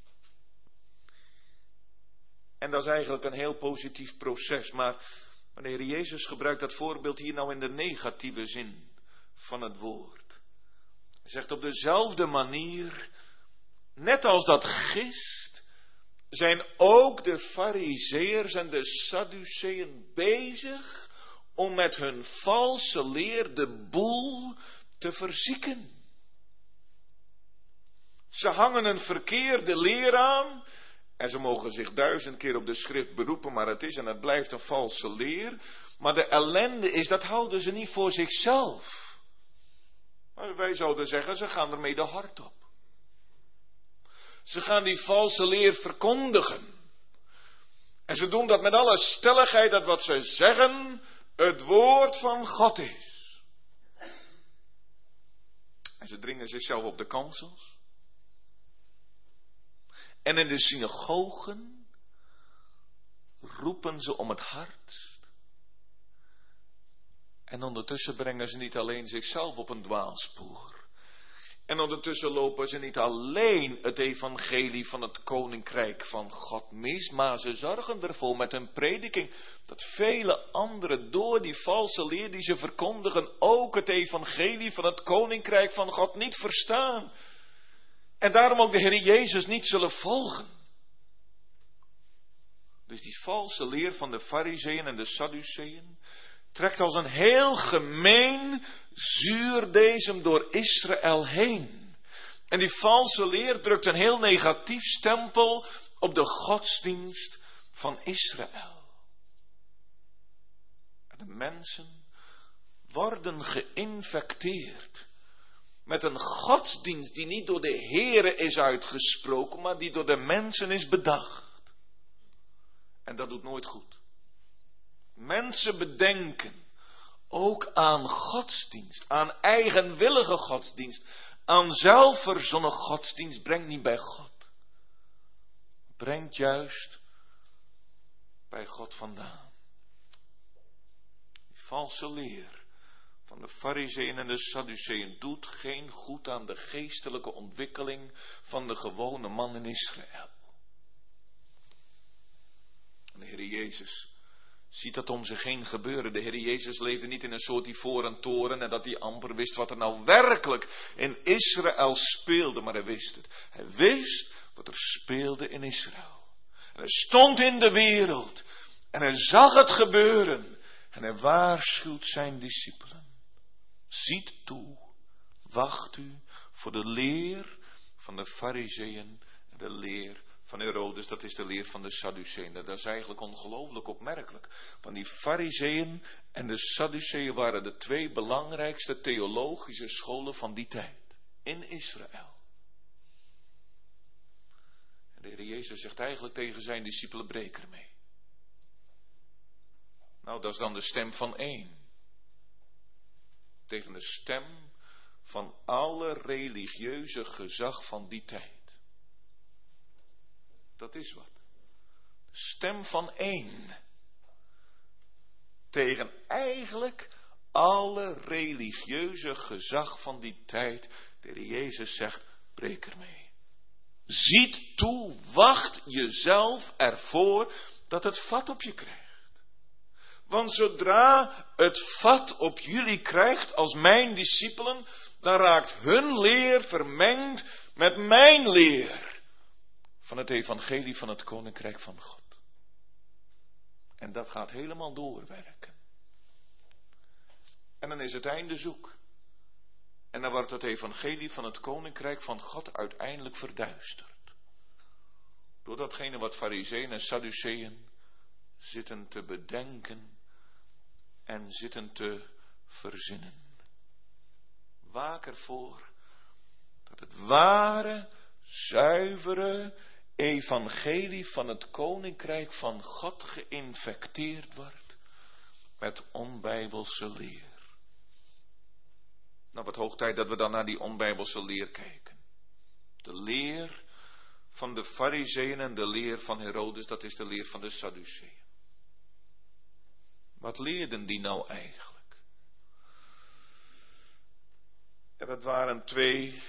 En dat is eigenlijk een heel positief proces. Maar de Heer Jezus gebruikt dat voorbeeld hier nou in de negatieve zin van het woord. Hij zegt op dezelfde manier, net als dat gist, zijn ook de Farizeeërs en de Sadduceeën bezig om met hun valse leer de boel te verzieken. Ze hangen een verkeerde leer aan en ze mogen zich 1000 keer op de schrift beroepen, maar het is en het blijft een valse leer. Maar de ellende is, dat houden ze niet voor zichzelf. Maar wij zouden zeggen, ze gaan ermee de hard op. Ze gaan die valse leer verkondigen. En ze doen dat met alle stelligheid, dat wat ze zeggen het woord van God is. En ze dringen zichzelf op de kansels. En in de synagogen roepen ze om het hart. En ondertussen brengen ze niet alleen zichzelf op een dwaalspoor. En ondertussen lopen ze niet alleen het evangelie van het koninkrijk van God mis, maar ze zorgen ervoor met hun prediking dat vele anderen door die valse leer die ze verkondigen ook het evangelie van het koninkrijk van God niet verstaan. En daarom ook de Heer Jezus niet zullen volgen. Dus die valse leer van de Farizeeën en de Sadduceeën trekt als een heel gemeen zuurdesem door Israël heen. En die valse leer drukt een heel negatief stempel op de godsdienst van Israël. En de mensen worden geïnfecteerd met een godsdienst die niet door de Heere is uitgesproken, maar die door de mensen is bedacht. En dat doet nooit goed. Mensen bedenken ook aan godsdienst, aan eigenwillige godsdienst, aan zelfverzonnen godsdienst, brengt niet bij God. Brengt juist bij God vandaan. Die valse leer van de Farizeeën en de Sadduceeën doet geen goed aan de geestelijke ontwikkeling van de gewone man in Israël. De Heer Jezus ziet dat om zich heen gebeuren. De Heer Jezus leefde niet in een soort ivoren toren en dat hij amper wist wat er nou werkelijk in Israël speelde, maar hij wist het. Hij wist wat er speelde in Israël. En hij stond in de wereld en hij zag het gebeuren en hij waarschuwt zijn discipelen. Ziet toe, wacht u voor de leer van de Farizeeën en de leer van Herodes, dat is de leer van de Sadduceeën. Dat is eigenlijk ongelooflijk opmerkelijk. Want die Farizeeën en de Sadduceeën waren de twee belangrijkste theologische scholen van die tijd in Israël. En de Heer Jezus zegt eigenlijk tegen zijn discipelen, breek ermee. Nou, dat is dan de stem van één. Tegen de stem van alle religieuze gezag van die tijd. Dat is wat. De stem van één. Tegen eigenlijk alle religieuze gezag van die tijd. De Heer Jezus zegt, breek ermee. Ziet toe, wacht jezelf ervoor dat het vat op je krijgt. Want zodra het vat op jullie krijgt als mijn discipelen, dan raakt hun leer vermengd met mijn leer van het evangelie van het koninkrijk van God. En dat gaat helemaal doorwerken. En dan is het einde zoek. En dan wordt het evangelie van het koninkrijk van God uiteindelijk verduisterd. Door datgene wat Farizeeën en Sadduceeën zitten te bedenken en zitten te verzinnen. Waak ervoor dat het ware, zuivere evangelie van het koninkrijk van God geïnfecteerd wordt met onbijbelse leer. Nou, wat hoog tijd dat we dan naar die onbijbelse leer kijken. De leer van de Farizeeën en de leer van Herodes, dat is de leer van de Sadduceeën. Wat leerden die nou eigenlijk? Ja, dat waren twee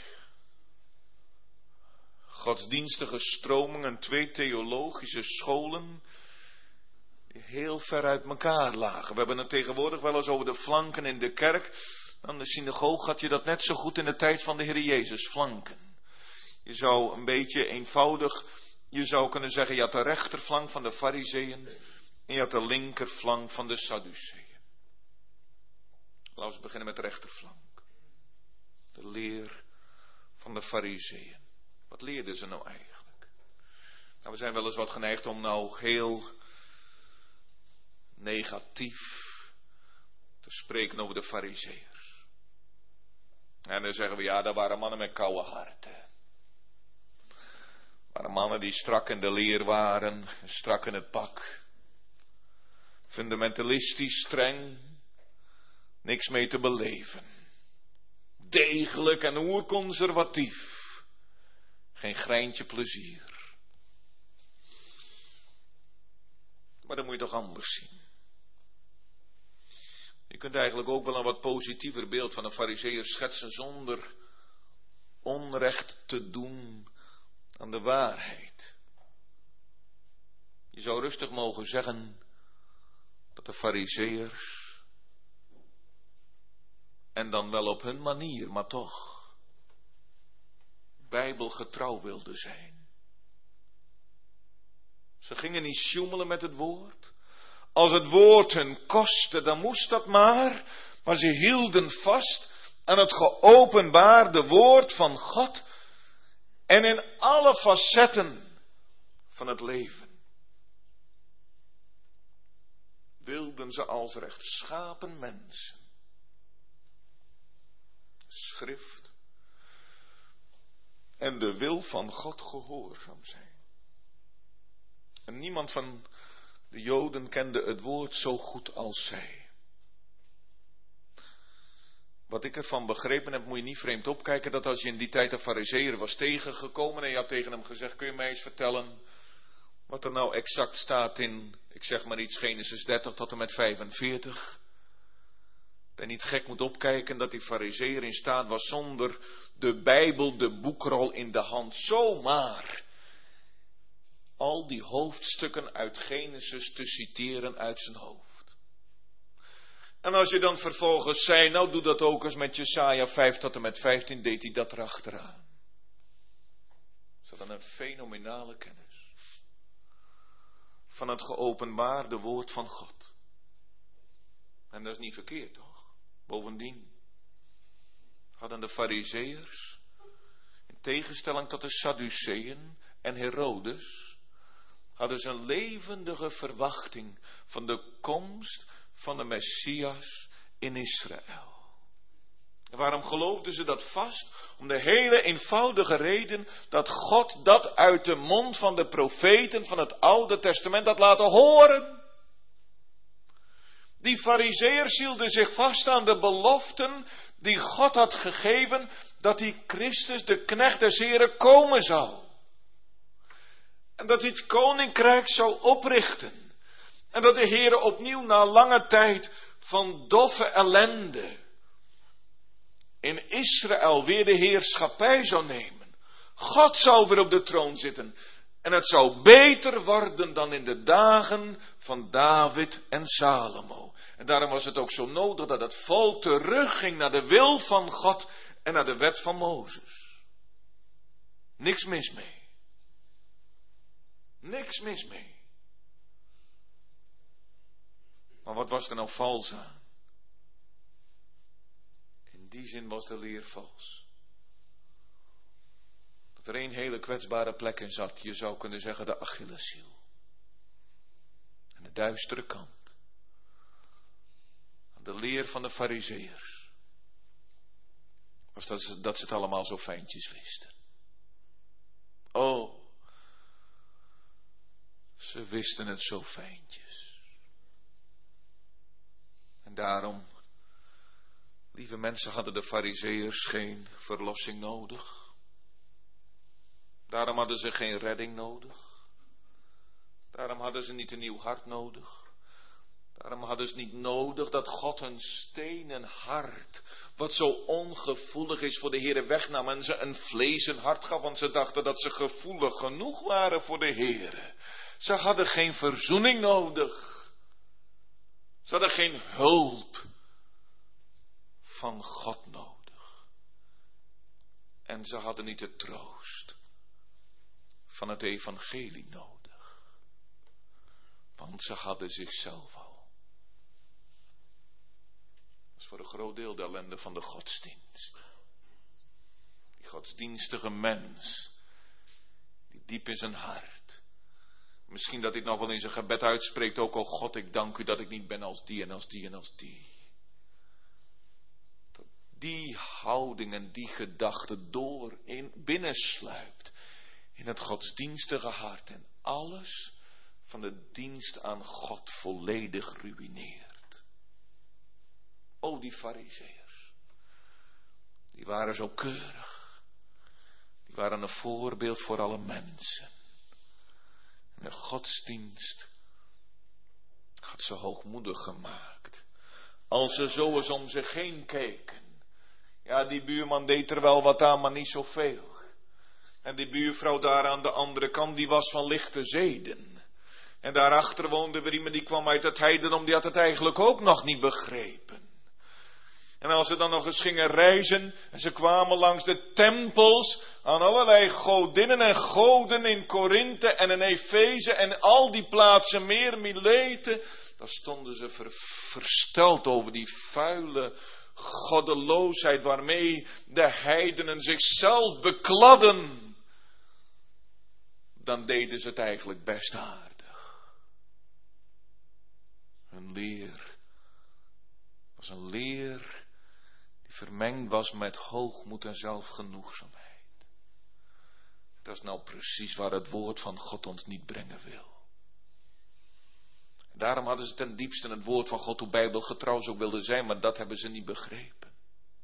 godsdienstige stromingen, twee theologische scholen die heel ver uit elkaar lagen. We hebben het tegenwoordig wel eens over de flanken in de kerk. Aan de synagoge had je dat net zo goed in de tijd van de Heer Jezus, flanken. Je zou een beetje eenvoudig, je zou kunnen zeggen, je had de rechterflank van de Farizeeën en je had de linkerflank van de Sadduceeën. Laten we beginnen met de rechterflank. De leer van de Farizeeën. Wat leerden ze nou eigenlijk? Nou, we zijn wel eens wat geneigd om nou heel negatief te spreken over de Farizeeërs. En dan zeggen we, ja, dat waren mannen met koude harten. Dat waren mannen die strak in de leer waren, strak in het pak. Fundamentalistisch streng, niks mee te beleven. Degelijk en oerconservatief. Geen greintje plezier. Maar dat moet je toch anders zien. Je kunt eigenlijk ook wel een wat positiever beeld van een Farizeeër schetsen zonder onrecht te doen aan de waarheid. Je zou rustig mogen zeggen dat de Farizeeërs, en dan wel op hun manier, maar toch, bijbelgetrouw wilden zijn. Ze gingen niet sjoemelen met het woord. Als het woord hun kostte, dan moest dat maar ze hielden vast aan het geopenbaarde woord van God en in alle facetten van het leven wilden ze als rechtschapen mensen schrift en de wil van God gehoorzaam zijn. En niemand van de Joden kende het woord zo goed als zij. Wat ik ervan begrepen heb, moet je niet vreemd opkijken, dat als je in die tijd een Farizeeër was tegengekomen en je had tegen hem gezegd, kun je mij eens vertellen wat er nou exact staat in, ik zeg maar iets, Genesis 30 tot en met 45. En niet gek moet opkijken dat die Farizeeër in staat was zonder de Bijbel, de boekrol in de hand, zomaar al die hoofdstukken uit Genesis te citeren uit zijn hoofd. En als je dan vervolgens zei, nou doe dat ook eens met Jesaja 5 tot en met 15, deed hij dat erachteraan. Ze hadden een fenomenale kennis van het geopenbaarde woord van God. En dat is niet verkeerd, toch? Bovendien hadden de Farizeeërs, in tegenstelling tot de Sadduceeën en Herodes, hadden ze een levendige verwachting van de komst van de Messias in Israël. En waarom geloofden ze dat vast? Om de hele eenvoudige reden dat God dat uit de mond van de profeten van het Oude Testament had laten horen. Die farizeeërs hielden zich vast aan de beloften die God had gegeven, dat die Christus, de knecht des Heren, komen zou. En dat hij het koninkrijk zou oprichten. En dat de Heere opnieuw na lange tijd van doffe ellende in Israël weer de heerschappij zou nemen. God zou weer op de troon zitten. En het zou beter worden dan in de dagen van David en Salomo. En daarom was het ook zo nodig dat het volk terugging naar de wil van God en naar de wet van Mozes. Niks mis mee. Niks mis mee. Maar wat was er nou vals aan? In die zin was de leer vals. Dat er één hele kwetsbare plek in zat. Je zou kunnen zeggen de Achilleshiel. En de duistere kant. De leer van de farizeeërs. Was dat ze het allemaal zo fijntjes wisten. Oh. Ze wisten het zo fijntjes. En daarom, lieve mensen, hadden de farizeeërs geen verlossing nodig. Daarom hadden ze geen redding nodig. Daarom hadden ze niet een nieuw hart nodig. Daarom hadden ze niet nodig dat God hun stenen hart, wat zo ongevoelig is voor de Heere, wegnam en ze een vleesen hart gaf, want ze dachten dat ze gevoelig genoeg waren voor de Heere. Ze hadden geen verzoening nodig. Ze hadden geen hulp van God nodig. En ze hadden niet de troost van het evangelie nodig. Want ze hadden zichzelf al. Dat is voor een groot deel de ellende van de godsdienst. Die godsdienstige mens, die diep in zijn hart. Misschien dat hij nog wel in zijn gebed uitspreekt ook, oh God, ik dank u dat ik niet ben als die en als die en als die. Dat die houding en die gedachte binnensluipt in het godsdienstige hart en alles van de dienst aan God volledig ruïneert. O, die farizeeërs, die waren zo keurig. Die waren een voorbeeld voor alle mensen. En de godsdienst had ze hoogmoedig gemaakt. Als ze zo eens om zich heen keken. Ja, die buurman deed er wel wat aan, maar niet zoveel. En die buurvrouw daar aan de andere kant, die was van lichte zeden. En daarachter woonde weer iemand die kwam uit het heidendom, die had het eigenlijk ook nog niet begrepen. En als ze dan nog eens gingen reizen en ze kwamen langs de tempels aan allerlei godinnen en goden in Korinthe en in Efeze en al die plaatsen meer, Mileten, dan stonden ze versteld over die vuile goddeloosheid waarmee de heidenen zichzelf bekladden. Dan deden ze het eigenlijk best aardig. Hun leer was een leer die vermengd was met hoogmoed en zelfgenoegzaamheid. Dat is nou precies waar het woord van God ons niet brengen wil. Daarom hadden ze ten diepste het woord van God, hoe bijbelgetrouw ze ook wilden zijn, maar dat hebben ze niet begrepen.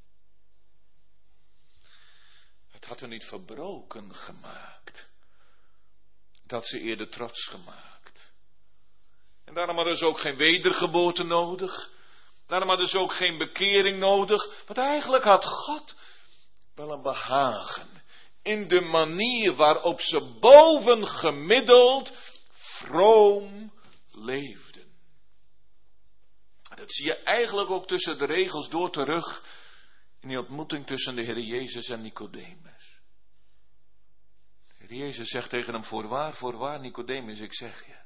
Het had hun niet verbroken gemaakt. Dat ze eerder trots gemaakt. En daarom hadden ze ook geen wedergeboorte nodig. Daarom hadden ze ook geen bekering nodig. Want eigenlijk had God wel een behagen in de manier waarop ze bovengemiddeld vroom leefden. Dat zie je eigenlijk ook tussen de regels door terug in die ontmoeting tussen de Heer Jezus en Nicodemus. De Heer Jezus zegt tegen hem, voorwaar, Nicodemus, ik zeg je.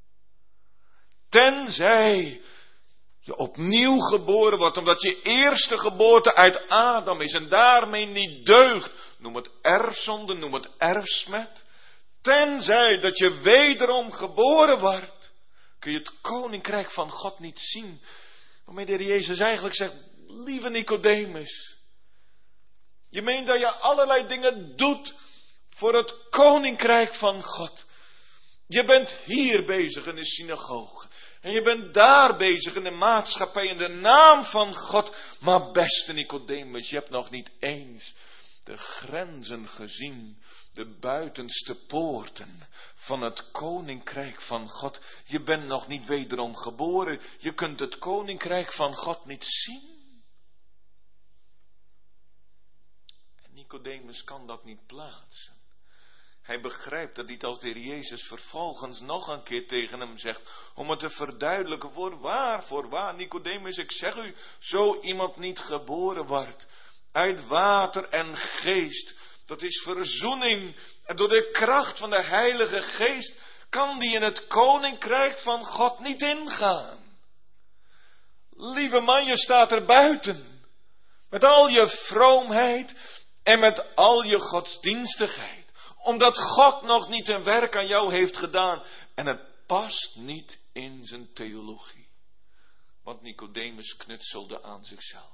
Tenzij je opnieuw geboren wordt, omdat je eerste geboorte uit Adam is en daarmee niet deugt. Noem het erfzonde, noem het erfsmet. Tenzij dat je wederom geboren wordt, kun je het koninkrijk van God niet zien. Waarmee de Heer Jezus eigenlijk zegt, lieve Nicodemus, je meent dat je allerlei dingen doet voor het koninkrijk van God. Je bent hier bezig in de synagoge. En je bent daar bezig in de maatschappij, in de naam van God. Maar beste Nicodemus, je hebt nog niet eens de grenzen gezien. De buitenste poorten van het koninkrijk van God. Je bent nog niet wederom geboren. Je kunt het koninkrijk van God niet zien. En Nicodemus kan dat niet plaatsen. Hij begrijpt dat niet als de Heer Jezus vervolgens nog een keer tegen hem zegt, om het te verduidelijken, voorwaar, Nicodemus, ik zeg u, zo iemand niet geboren wordt, uit water en geest, dat is verzoening, en door de kracht van de Heilige Geest, kan die in het koninkrijk van God niet ingaan. Lieve man, je staat er buiten, met al je vroomheid en met al je godsdienstigheid. Omdat God nog niet een werk aan jou heeft gedaan. En het past niet in zijn theologie. Want Nicodemus knutselde aan zichzelf.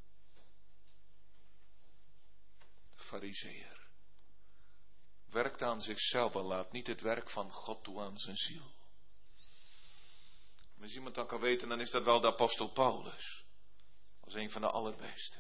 De Farizeeër werkt aan zichzelf en laat niet het werk van God toe aan zijn ziel. Als iemand dan kan weten, dan is dat wel de apostel Paulus. Als een van de allerbeste.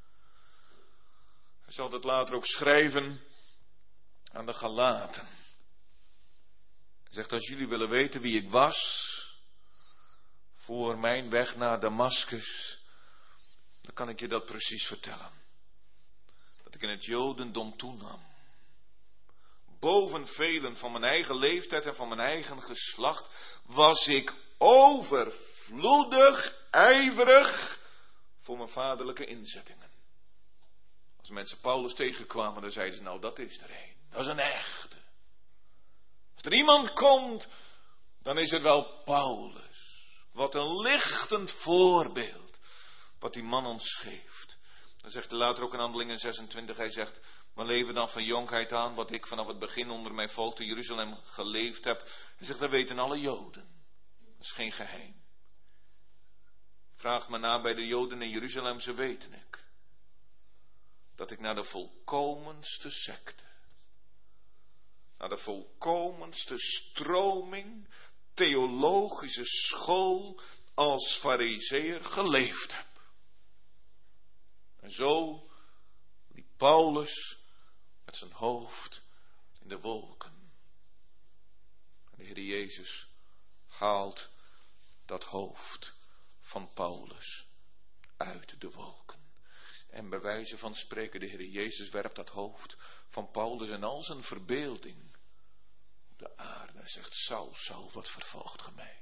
Hij zal dat later ook schrijven aan de Galaten. Hij zegt, als jullie willen weten wie ik was, voor mijn weg naar Damaskus, dan kan ik je dat precies vertellen. Dat ik in het Jodendom toenam. Boven velen van mijn eigen leeftijd en van mijn eigen geslacht, was ik overvloedig, ijverig voor mijn vaderlijke inzettingen. Als mensen Paulus tegenkwamen, dan zeiden ze, nou dat is er een. Dat is een echte. Als er iemand komt, dan is het wel Paulus. Wat een lichtend voorbeeld, wat die man ons geeft. Dan zegt hij later ook in Handelingen 26, hij zegt, maar leven dan van jonkheid aan, wat ik vanaf het begin onder mijn volk te Jeruzalem geleefd heb. Hij zegt, dat weten alle Joden. Dat is geen geheim. Vraag me na bij de Joden in Jeruzalem, ze weten ik. Dat ik naar de volkomenste secte, naar de volkomenste stroming, theologische school als Farizeeër geleefd heb. En zo liep Paulus met zijn hoofd in de wolken. En de Heer Jezus haalt dat hoofd van Paulus uit de wolken. En bij wijze van spreken, de Heer Jezus werpt dat hoofd van Paulus en al zijn verbeelding op de aarde. Hij zegt, Saul, Saul, wat vervolgt ge mij?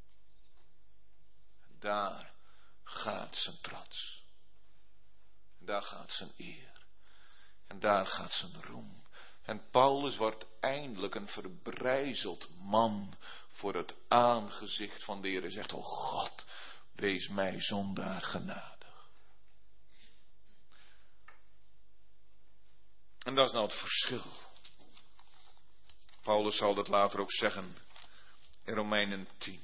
En daar gaat zijn trots. En daar gaat zijn eer. En daar gaat zijn roem. En Paulus wordt eindelijk een verbrijzeld man voor het aangezicht van de Heer. Hij zegt, o God, wees mij zondaar genadig. En dat is nou het verschil. Paulus zal dat later ook zeggen in Romeinen 10.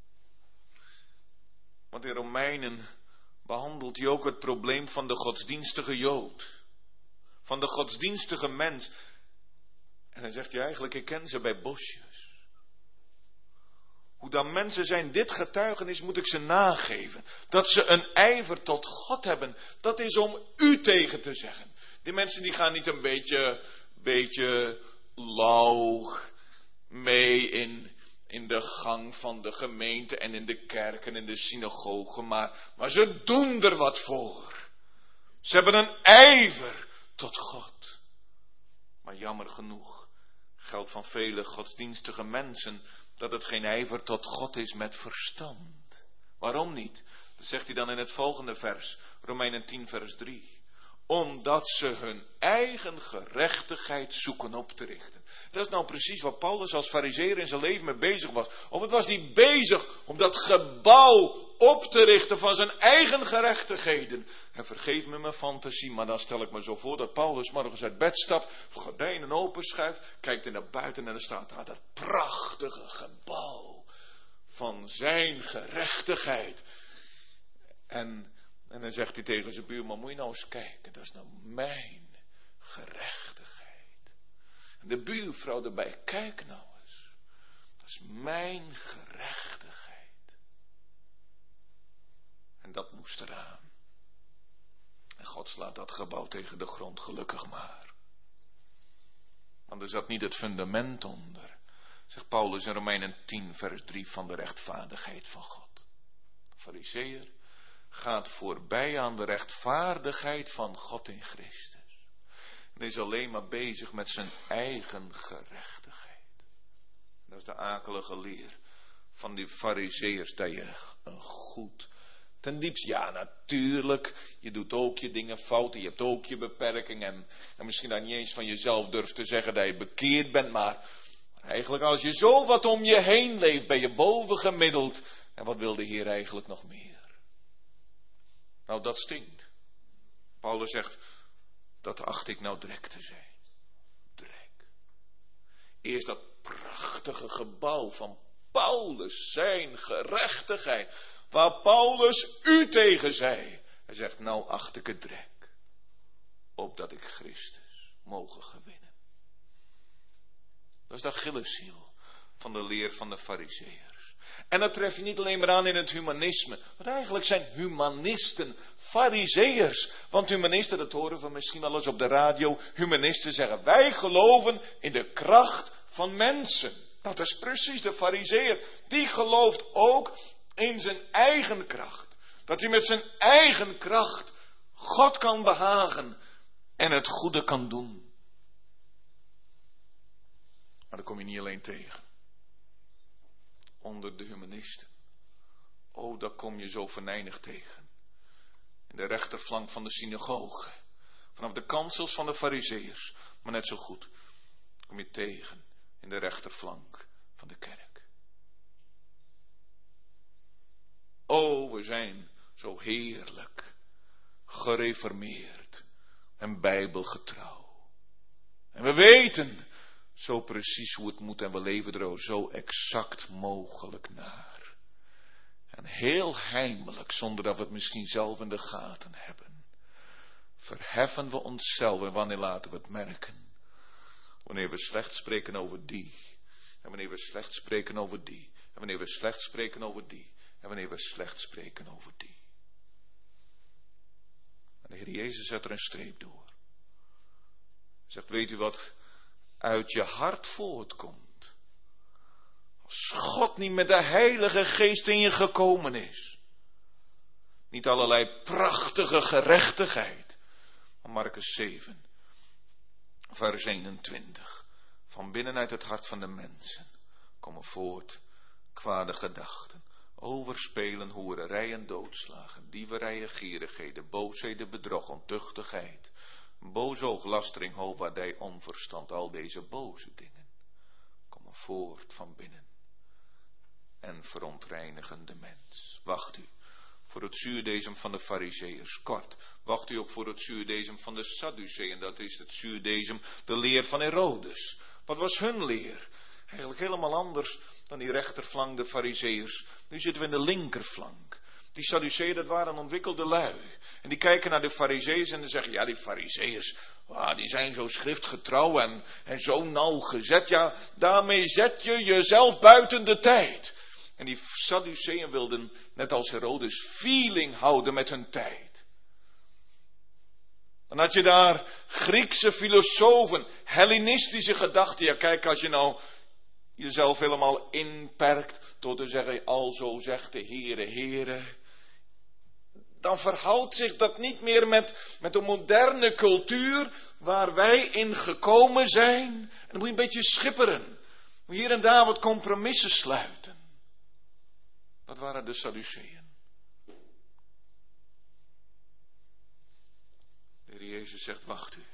Want in Romeinen behandelt hij ook het probleem van de godsdienstige Jood. Van de godsdienstige mens. En dan zegt hij eigenlijk, ik ken ze bij bosjes. Hoe dan mensen zijn, dit getuigenis moet ik ze nageven. Dat ze een ijver tot God hebben. Dat is om u tegen te zeggen. Die mensen die gaan niet een beetje lauw mee in de gang van de gemeente en in de kerken en de synagogen. Maar ze doen er wat voor. Ze hebben een ijver tot God. Maar jammer genoeg geldt van vele godsdienstige mensen dat het geen ijver tot God is met verstand. Waarom niet? Dat zegt hij dan in het volgende vers, Romeinen 10 vers 3. Omdat ze hun eigen gerechtigheid zoeken op te richten. Dat is nou precies wat Paulus als Farizeeër in zijn leven mee bezig was. Of het was niet bezig om dat gebouw op te richten van zijn eigen gerechtigheden. En vergeef me mijn fantasie, maar dan stel ik me zo voor dat Paulus morgens uit bed stapt, gordijnen openschuift, kijkt er naar buiten en dan staat daar dat prachtige gebouw van zijn gerechtigheid. En dan zegt hij tegen zijn buurman, moet je nou eens kijken, dat is nou mijn gerechtigheid. En de buurvrouw erbij, kijk nou eens, dat is mijn gerechtigheid. En dat moest eraan. En God slaat dat gebouw tegen de grond, gelukkig maar. Want er zat niet het fundament onder, zegt Paulus in Romeinen 10 vers 3, van de rechtvaardigheid van God. De Farizeeër gaat voorbij aan de rechtvaardigheid van God in Christus. En is alleen maar bezig met zijn eigen gerechtigheid. Dat is de akelige leer van die Farizeeërs, dat je een goed, ten diepste, ja natuurlijk, je doet ook je dingen fout, je hebt ook je beperkingen en misschien dat je niet eens van jezelf durft te zeggen dat je bekeerd bent, maar eigenlijk als je zo wat om je heen leeft, ben je bovengemiddeld. En wat wil de Heer eigenlijk nog meer? Nou, dat stinkt. Paulus zegt, dat acht ik nou drek te zijn. Drek. Eerst dat prachtige gebouw van Paulus, zijn gerechtigheid, waar Paulus u tegen zei. Hij zegt, nou acht ik het drek, opdat ik Christus mogen gewinnen. Dat is de Achilleshiel van de leer van de Farizeeërs. En dat tref je niet alleen maar aan in het humanisme. Want eigenlijk zijn humanisten Farizeeërs. Want humanisten, dat horen we misschien wel eens op de radio. Humanisten zeggen, wij geloven in de kracht van mensen. Dat is precies de Farizeeër. Die gelooft ook in zijn eigen kracht. Dat hij met zijn eigen kracht God kan behagen en het goede kan doen. Maar dat kom je niet alleen tegen. Onder de humanisten. Oh, daar kom je zo venijnig tegen. In de rechterflank van de synagoge. Vanaf de kansels van de Farizeeërs. Maar net zo goed kom je tegen in de rechterflank van de kerk. Oh, we zijn zo heerlijk gereformeerd en bijbelgetrouw. En we weten zo precies hoe het moet en we leven er zo exact mogelijk naar. En heel heimelijk, zonder dat we het misschien zelf in de gaten hebben, verheffen we onszelf en wanneer laten we het merken? Wanneer we slecht spreken over die, en wanneer we slecht spreken over die, en wanneer we slecht spreken over die, en wanneer we slecht spreken over die. En de Heer Jezus zet er een streep door. Hij zegt, weet u wat uit je hart voortkomt? Als God niet met de Heilige Geest in je gekomen is. Niet allerlei prachtige gerechtigheid. Maar Markus 7, vers 21. Van binnenuit het hart van de mensen komen voort kwade gedachten. Overspelen, hoererijen, doodslagen, dieverijen, gierigheden, boosheden, bedrog, ontuchtigheid, boozoog, lastering, hoogwaardij, onverstand. Al deze boze dingen komen voort van binnen en verontreinigen de mens. Wacht u voor het zuurdesem van de Farizeeërs. Kort, wacht u ook voor het zuurdesem van de Sadduceeën. Dat is het zuurdesem, de leer van Herodes. Wat was hun leer? Eigenlijk helemaal anders dan die rechterflank, de Farizeeërs. Nu zitten we in de linkerflank. Die Sadduceeën, dat waren ontwikkelde lui. En die kijken naar de Farizeeërs en dan zeggen, ja, die Farizeeërs, die zijn zo schriftgetrouw en zo nauwgezet. Ja, daarmee zet je jezelf buiten de tijd. En die Sadduceeën wilden, net als Herodes, feeling houden met hun tijd. Dan had je daar Griekse filosofen, Hellenistische gedachten. Ja, kijk, als je nou jezelf helemaal inperkt door te zeggen, alzo zegt de Heere, Heere, dan verhoudt zich dat niet meer met de moderne cultuur waar wij in gekomen zijn. En dan moet je een beetje schipperen. Moet hier en daar wat compromissen sluiten. Dat waren de Sadduceeën. De Heer Jezus zegt, wacht u.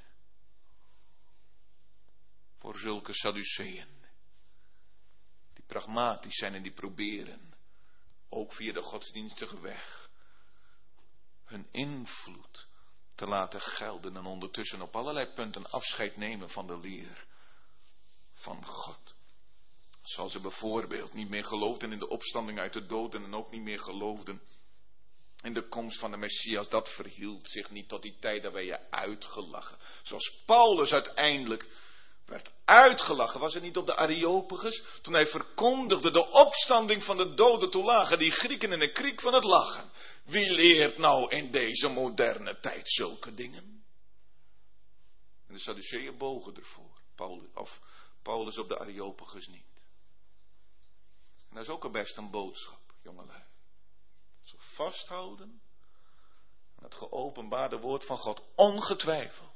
Voor zulke Sadduceeën. Die pragmatisch zijn en die proberen. Ook via de godsdienstige weg. Hun invloed te laten gelden. En ondertussen op allerlei punten afscheid nemen van de leer van God. Zoals ze bijvoorbeeld niet meer geloofden in de opstanding uit de doden. En ook niet meer geloofden in de komst van de Messias. Dat verhield zich niet tot die tijd dat wij je uitgelachen. Zoals Paulus uiteindelijk werd uitgelachen. Was het niet op de Areopagus? Toen hij verkondigde de opstanding van de doden, toen lagen die Grieken in een kriek van het lachen. Wie leert nou in deze moderne tijd zulke dingen? En de Sadduceeën bogen ervoor. Paulus op de Areopagus niet. En dat is ook best een boodschap, jongelui. Zo vasthouden aan het geopenbaarde woord van God, ongetwijfeld.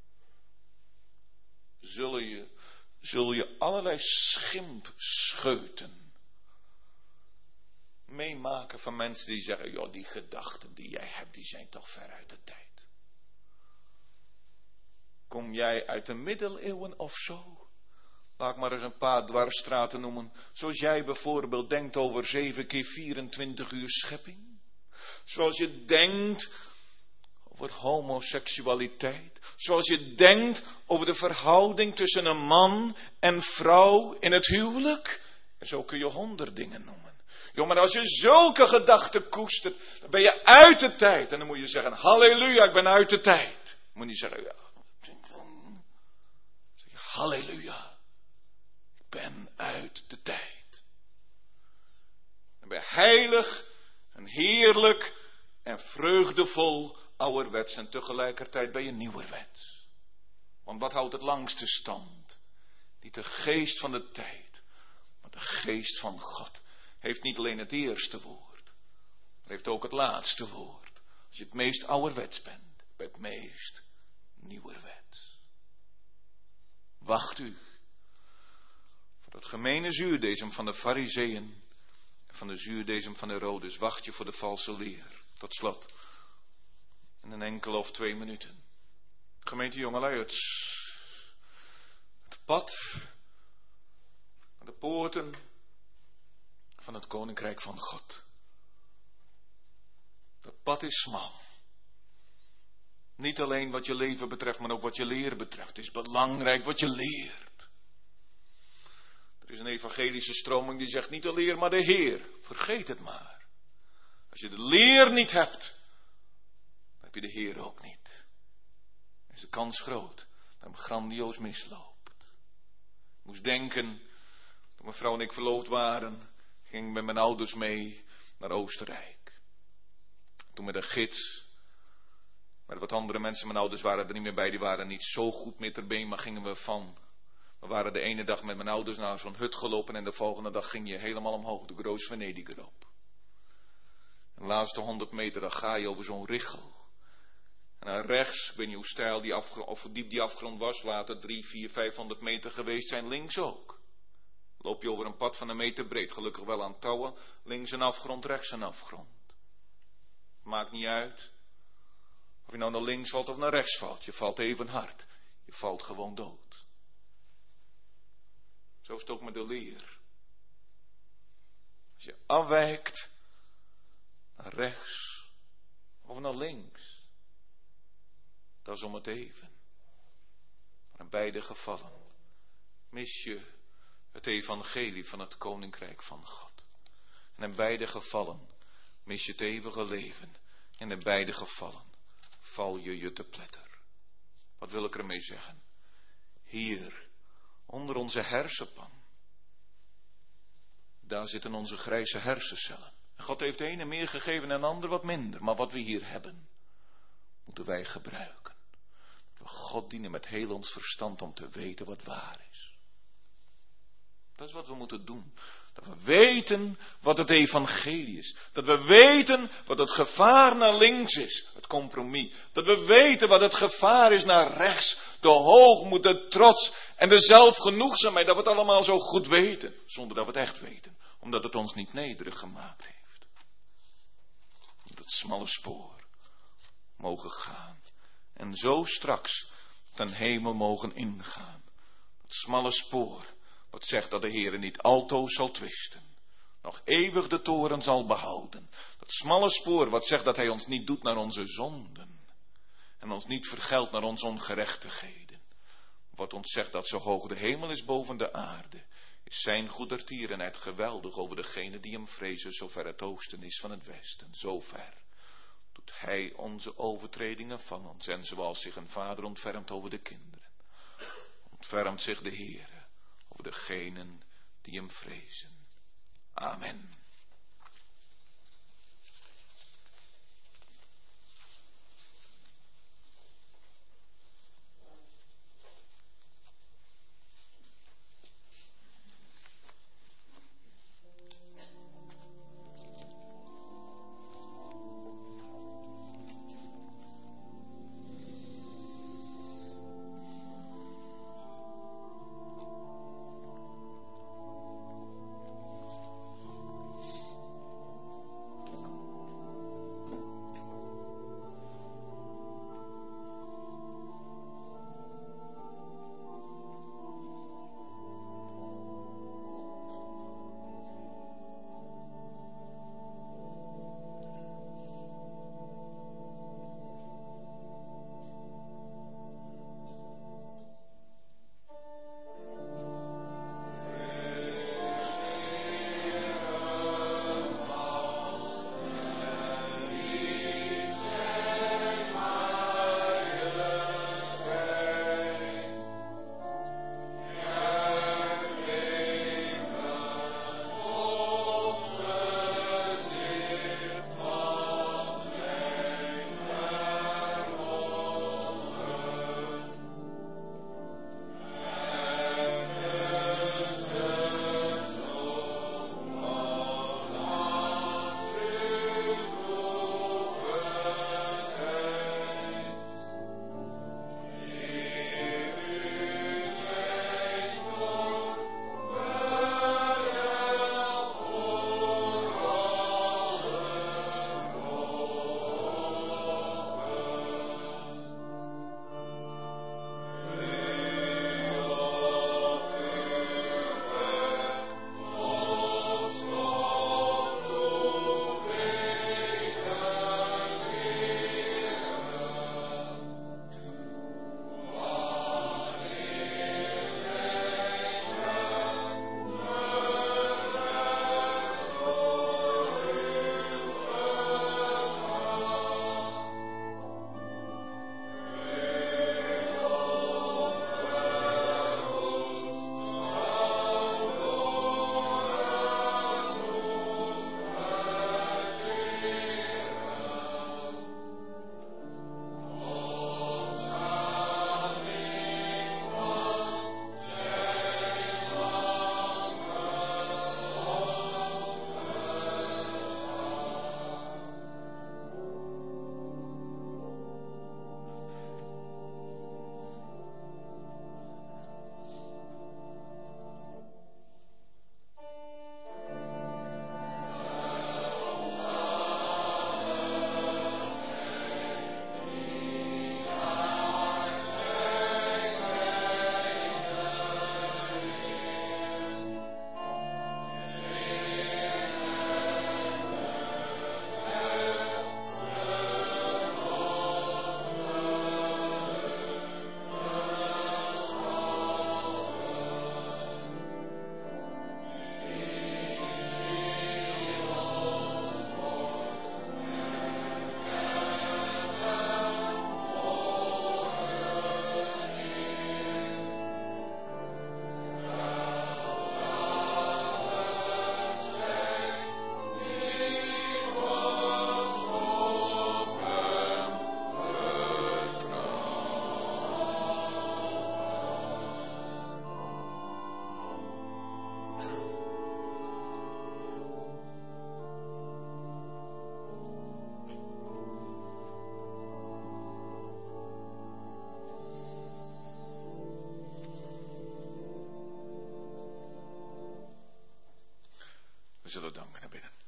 Zul je allerlei schimpscheuten meemaken van mensen die zeggen, joh, die gedachten die jij hebt, die zijn toch ver uit de tijd. Kom jij uit de middeleeuwen of zo? Laat ik maar eens een paar dwarsstraten noemen. Zoals jij bijvoorbeeld denkt over 7 keer 24 uur schepping. Zoals je denkt over homoseksualiteit. Zoals je denkt over de verhouding tussen een man en vrouw in het huwelijk. En zo kun je 100 dingen noemen. Joh, maar als je zulke gedachten koestert, dan ben je uit de tijd. En dan moet je zeggen, halleluja, ik ben uit de tijd. Moet je niet zeggen, ja. Halleluja, ik ben uit de tijd. Dan ben je heilig en heerlijk en vreugdevol ouderwets en tegelijkertijd ben je nieuwerwets. Want wat houdt het langste stand? Niet de geest van de tijd, maar de geest van God heeft niet alleen het eerste woord, maar heeft ook het laatste woord. Als je het meest ouderwets bent, ben je het meest nieuwerwets. Wacht u voor dat gemene zuurdesem van de Farizeeën en van de zuurdesem van Herodes. Wacht je voor de valse leer. Tot slot, in een enkele of 2 minuten. Gemeente jongelui, het pad aan de poorten van het koninkrijk van God. Dat pad is smal. Niet alleen wat je leven betreft, maar ook wat je leer betreft. Het is belangrijk wat je leert. Er is een evangelische stroming die zegt niet de leer, maar de Heer. Vergeet het maar. Als je de leer niet hebt, dan heb je de Heer ook niet. Dan is de kans groot dat het grandioos misloopt. Ik moest denken, toen mijn vrouw en ik verloofd waren, ging ik met mijn ouders mee naar Oostenrijk. Toen met een gids. Maar wat andere mensen, mijn ouders waren er niet meer bij, die waren niet zo goed met erbij, maar gingen we van. We waren de ene dag met mijn ouders naar zo'n hut gelopen en de volgende dag ging je helemaal omhoog, de Groos Venediger op. En de laatste 100 meter, dan ga je over zo'n richel. En naar rechts, ik weet niet hoe steil of hoe diep die afgrond was, later 3, 4, 500 meter geweest zijn, links ook. Loop je over een pad van 1 meter breed, gelukkig wel aan touwen, links een afgrond, rechts een afgrond. Maakt niet uit. Of je nou naar links valt of naar rechts valt. Je valt even hard. Je valt gewoon dood. Zo is het ook met de leer. Als je afwijkt naar rechts of naar links. Dat is om het even. Maar in beide gevallen mis je het evangelie van het koninkrijk van God. En in beide gevallen mis je het eeuwige leven. En in beide gevallen val je te pletter. Wat wil ik ermee zeggen? Hier, onder onze hersenpan, daar zitten onze grijze hersencellen. En God heeft de ene meer gegeven en de ander wat minder. Maar wat we hier hebben, moeten wij gebruiken. Dat we God dienen met heel ons verstand om te weten wat waar is. Dat is wat we moeten doen. Dat we weten wat het evangelie is. Dat we weten wat het gevaar naar links is. Het compromis. Dat we weten wat het gevaar is naar rechts. De hoogmoed, de trots en de zelfgenoegzaamheid. Dat we het allemaal zo goed weten. Zonder dat we het echt weten. Omdat het ons niet nederig gemaakt heeft. Dat smalle spoor mogen gaan. En zo straks ten hemel mogen ingaan. Dat smalle spoor. Wat zegt dat de Heer niet altoos zal twisten. Nog eeuwig de toren zal behouden. Dat smalle spoor wat zegt dat hij ons niet doet naar onze zonden. En ons niet vergeldt naar onze ongerechtigheden. Wat ons zegt dat zo hoog de hemel is boven de aarde. Is zijn goedertierenheid geweldig over degene die hem vrezen. Zover het oosten is van het westen. Zover doet hij onze overtredingen van ons. En zoals zich een vader ontfermt over de kinderen. ontfermt zich de Heere over degenen die hem vrezen. Amen. We zullen danken naar binnen.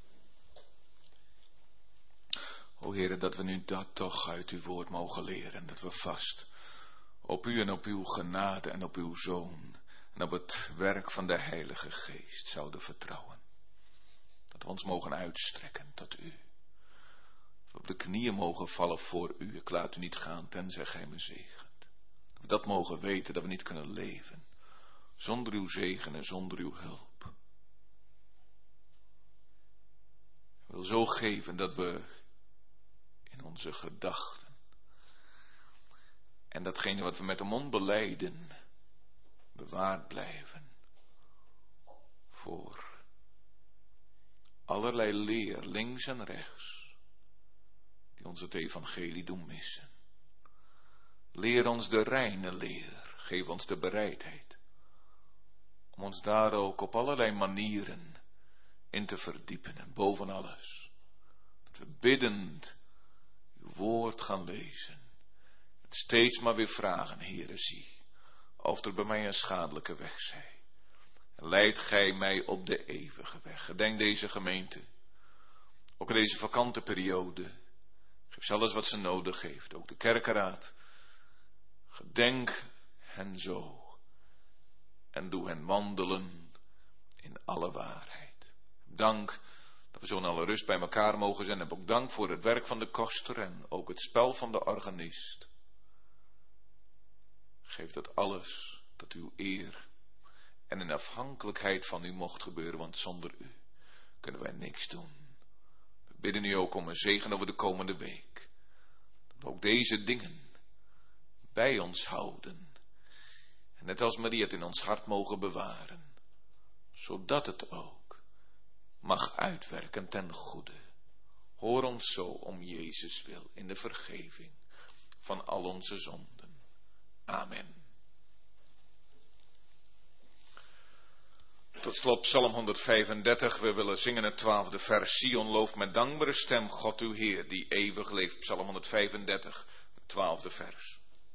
O Heere, dat we nu dat toch uit uw woord mogen leren. Dat we vast op u en op uw genade en op uw Zoon en op het werk van de Heilige Geest zouden vertrouwen. Dat we ons mogen uitstrekken tot u. Dat we op de knieën mogen vallen voor u. Ik laat u niet gaan tenzij gij me zegent. Dat we dat mogen weten, dat we niet kunnen leven zonder uw zegen en zonder uw hulp. Ik wil zo geven dat we in onze gedachten en datgene wat we met de mond belijden bewaard blijven voor allerlei leer, links en rechts, die ons het evangelie doen missen. Leer ons de reine leer, geef ons de bereidheid om ons daar ook op allerlei manieren in te verdiepen. En boven alles, dat we biddend uw woord gaan lezen. En steeds maar weer vragen, Heere, zie of er bij mij een schadelijke weg zij. En leid gij mij op de eeuwige weg. Gedenk deze gemeente, ook in deze vakante periode. Geef ze alles wat ze nodig heeft, ook de kerkenraad. Gedenk hen zo. En doe hen wandelen in alle waarheid. Dank dat we zo in alle rust bij elkaar mogen zijn. En ook dank voor het werk van de koster en ook het spel van de organist. Geef dat alles tot uw eer en in afhankelijkheid van u mocht gebeuren, want zonder u kunnen wij niks doen. We bidden u ook om een zegen over de komende week. Dat we ook deze dingen bij ons houden. En net als Maria het in ons hart mogen bewaren. Zodat het ook mag uitwerken ten goede. Hoor ons zo om Jezus wil in de vergeving van al onze zonden. Amen. Tot slot Psalm 135. We willen zingen het 12e vers. Sion looft met dankbare stem God uw Heer die eeuwig leeft. Psalm 135, het 12e vers.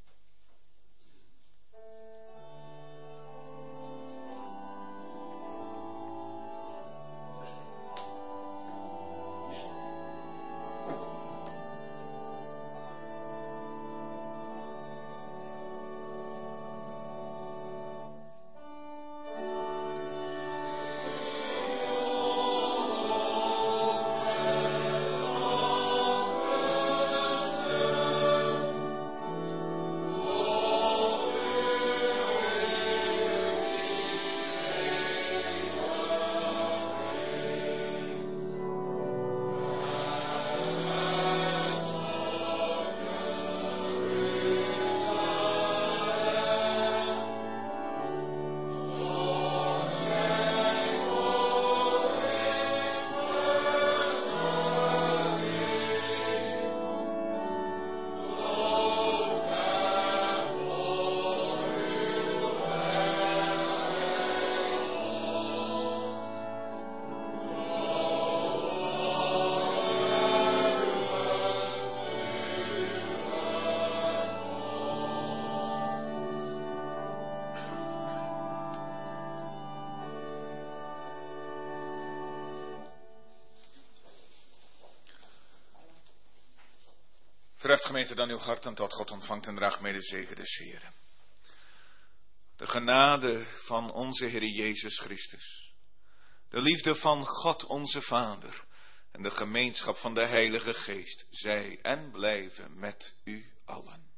Verheft gemeente dan uw hart en tot God ontvangt en draagt mee de zegen des Heeren. De genade van onze Heer Jezus Christus, de liefde van God onze Vader en de gemeenschap van de Heilige Geest, zij en blijven met u allen.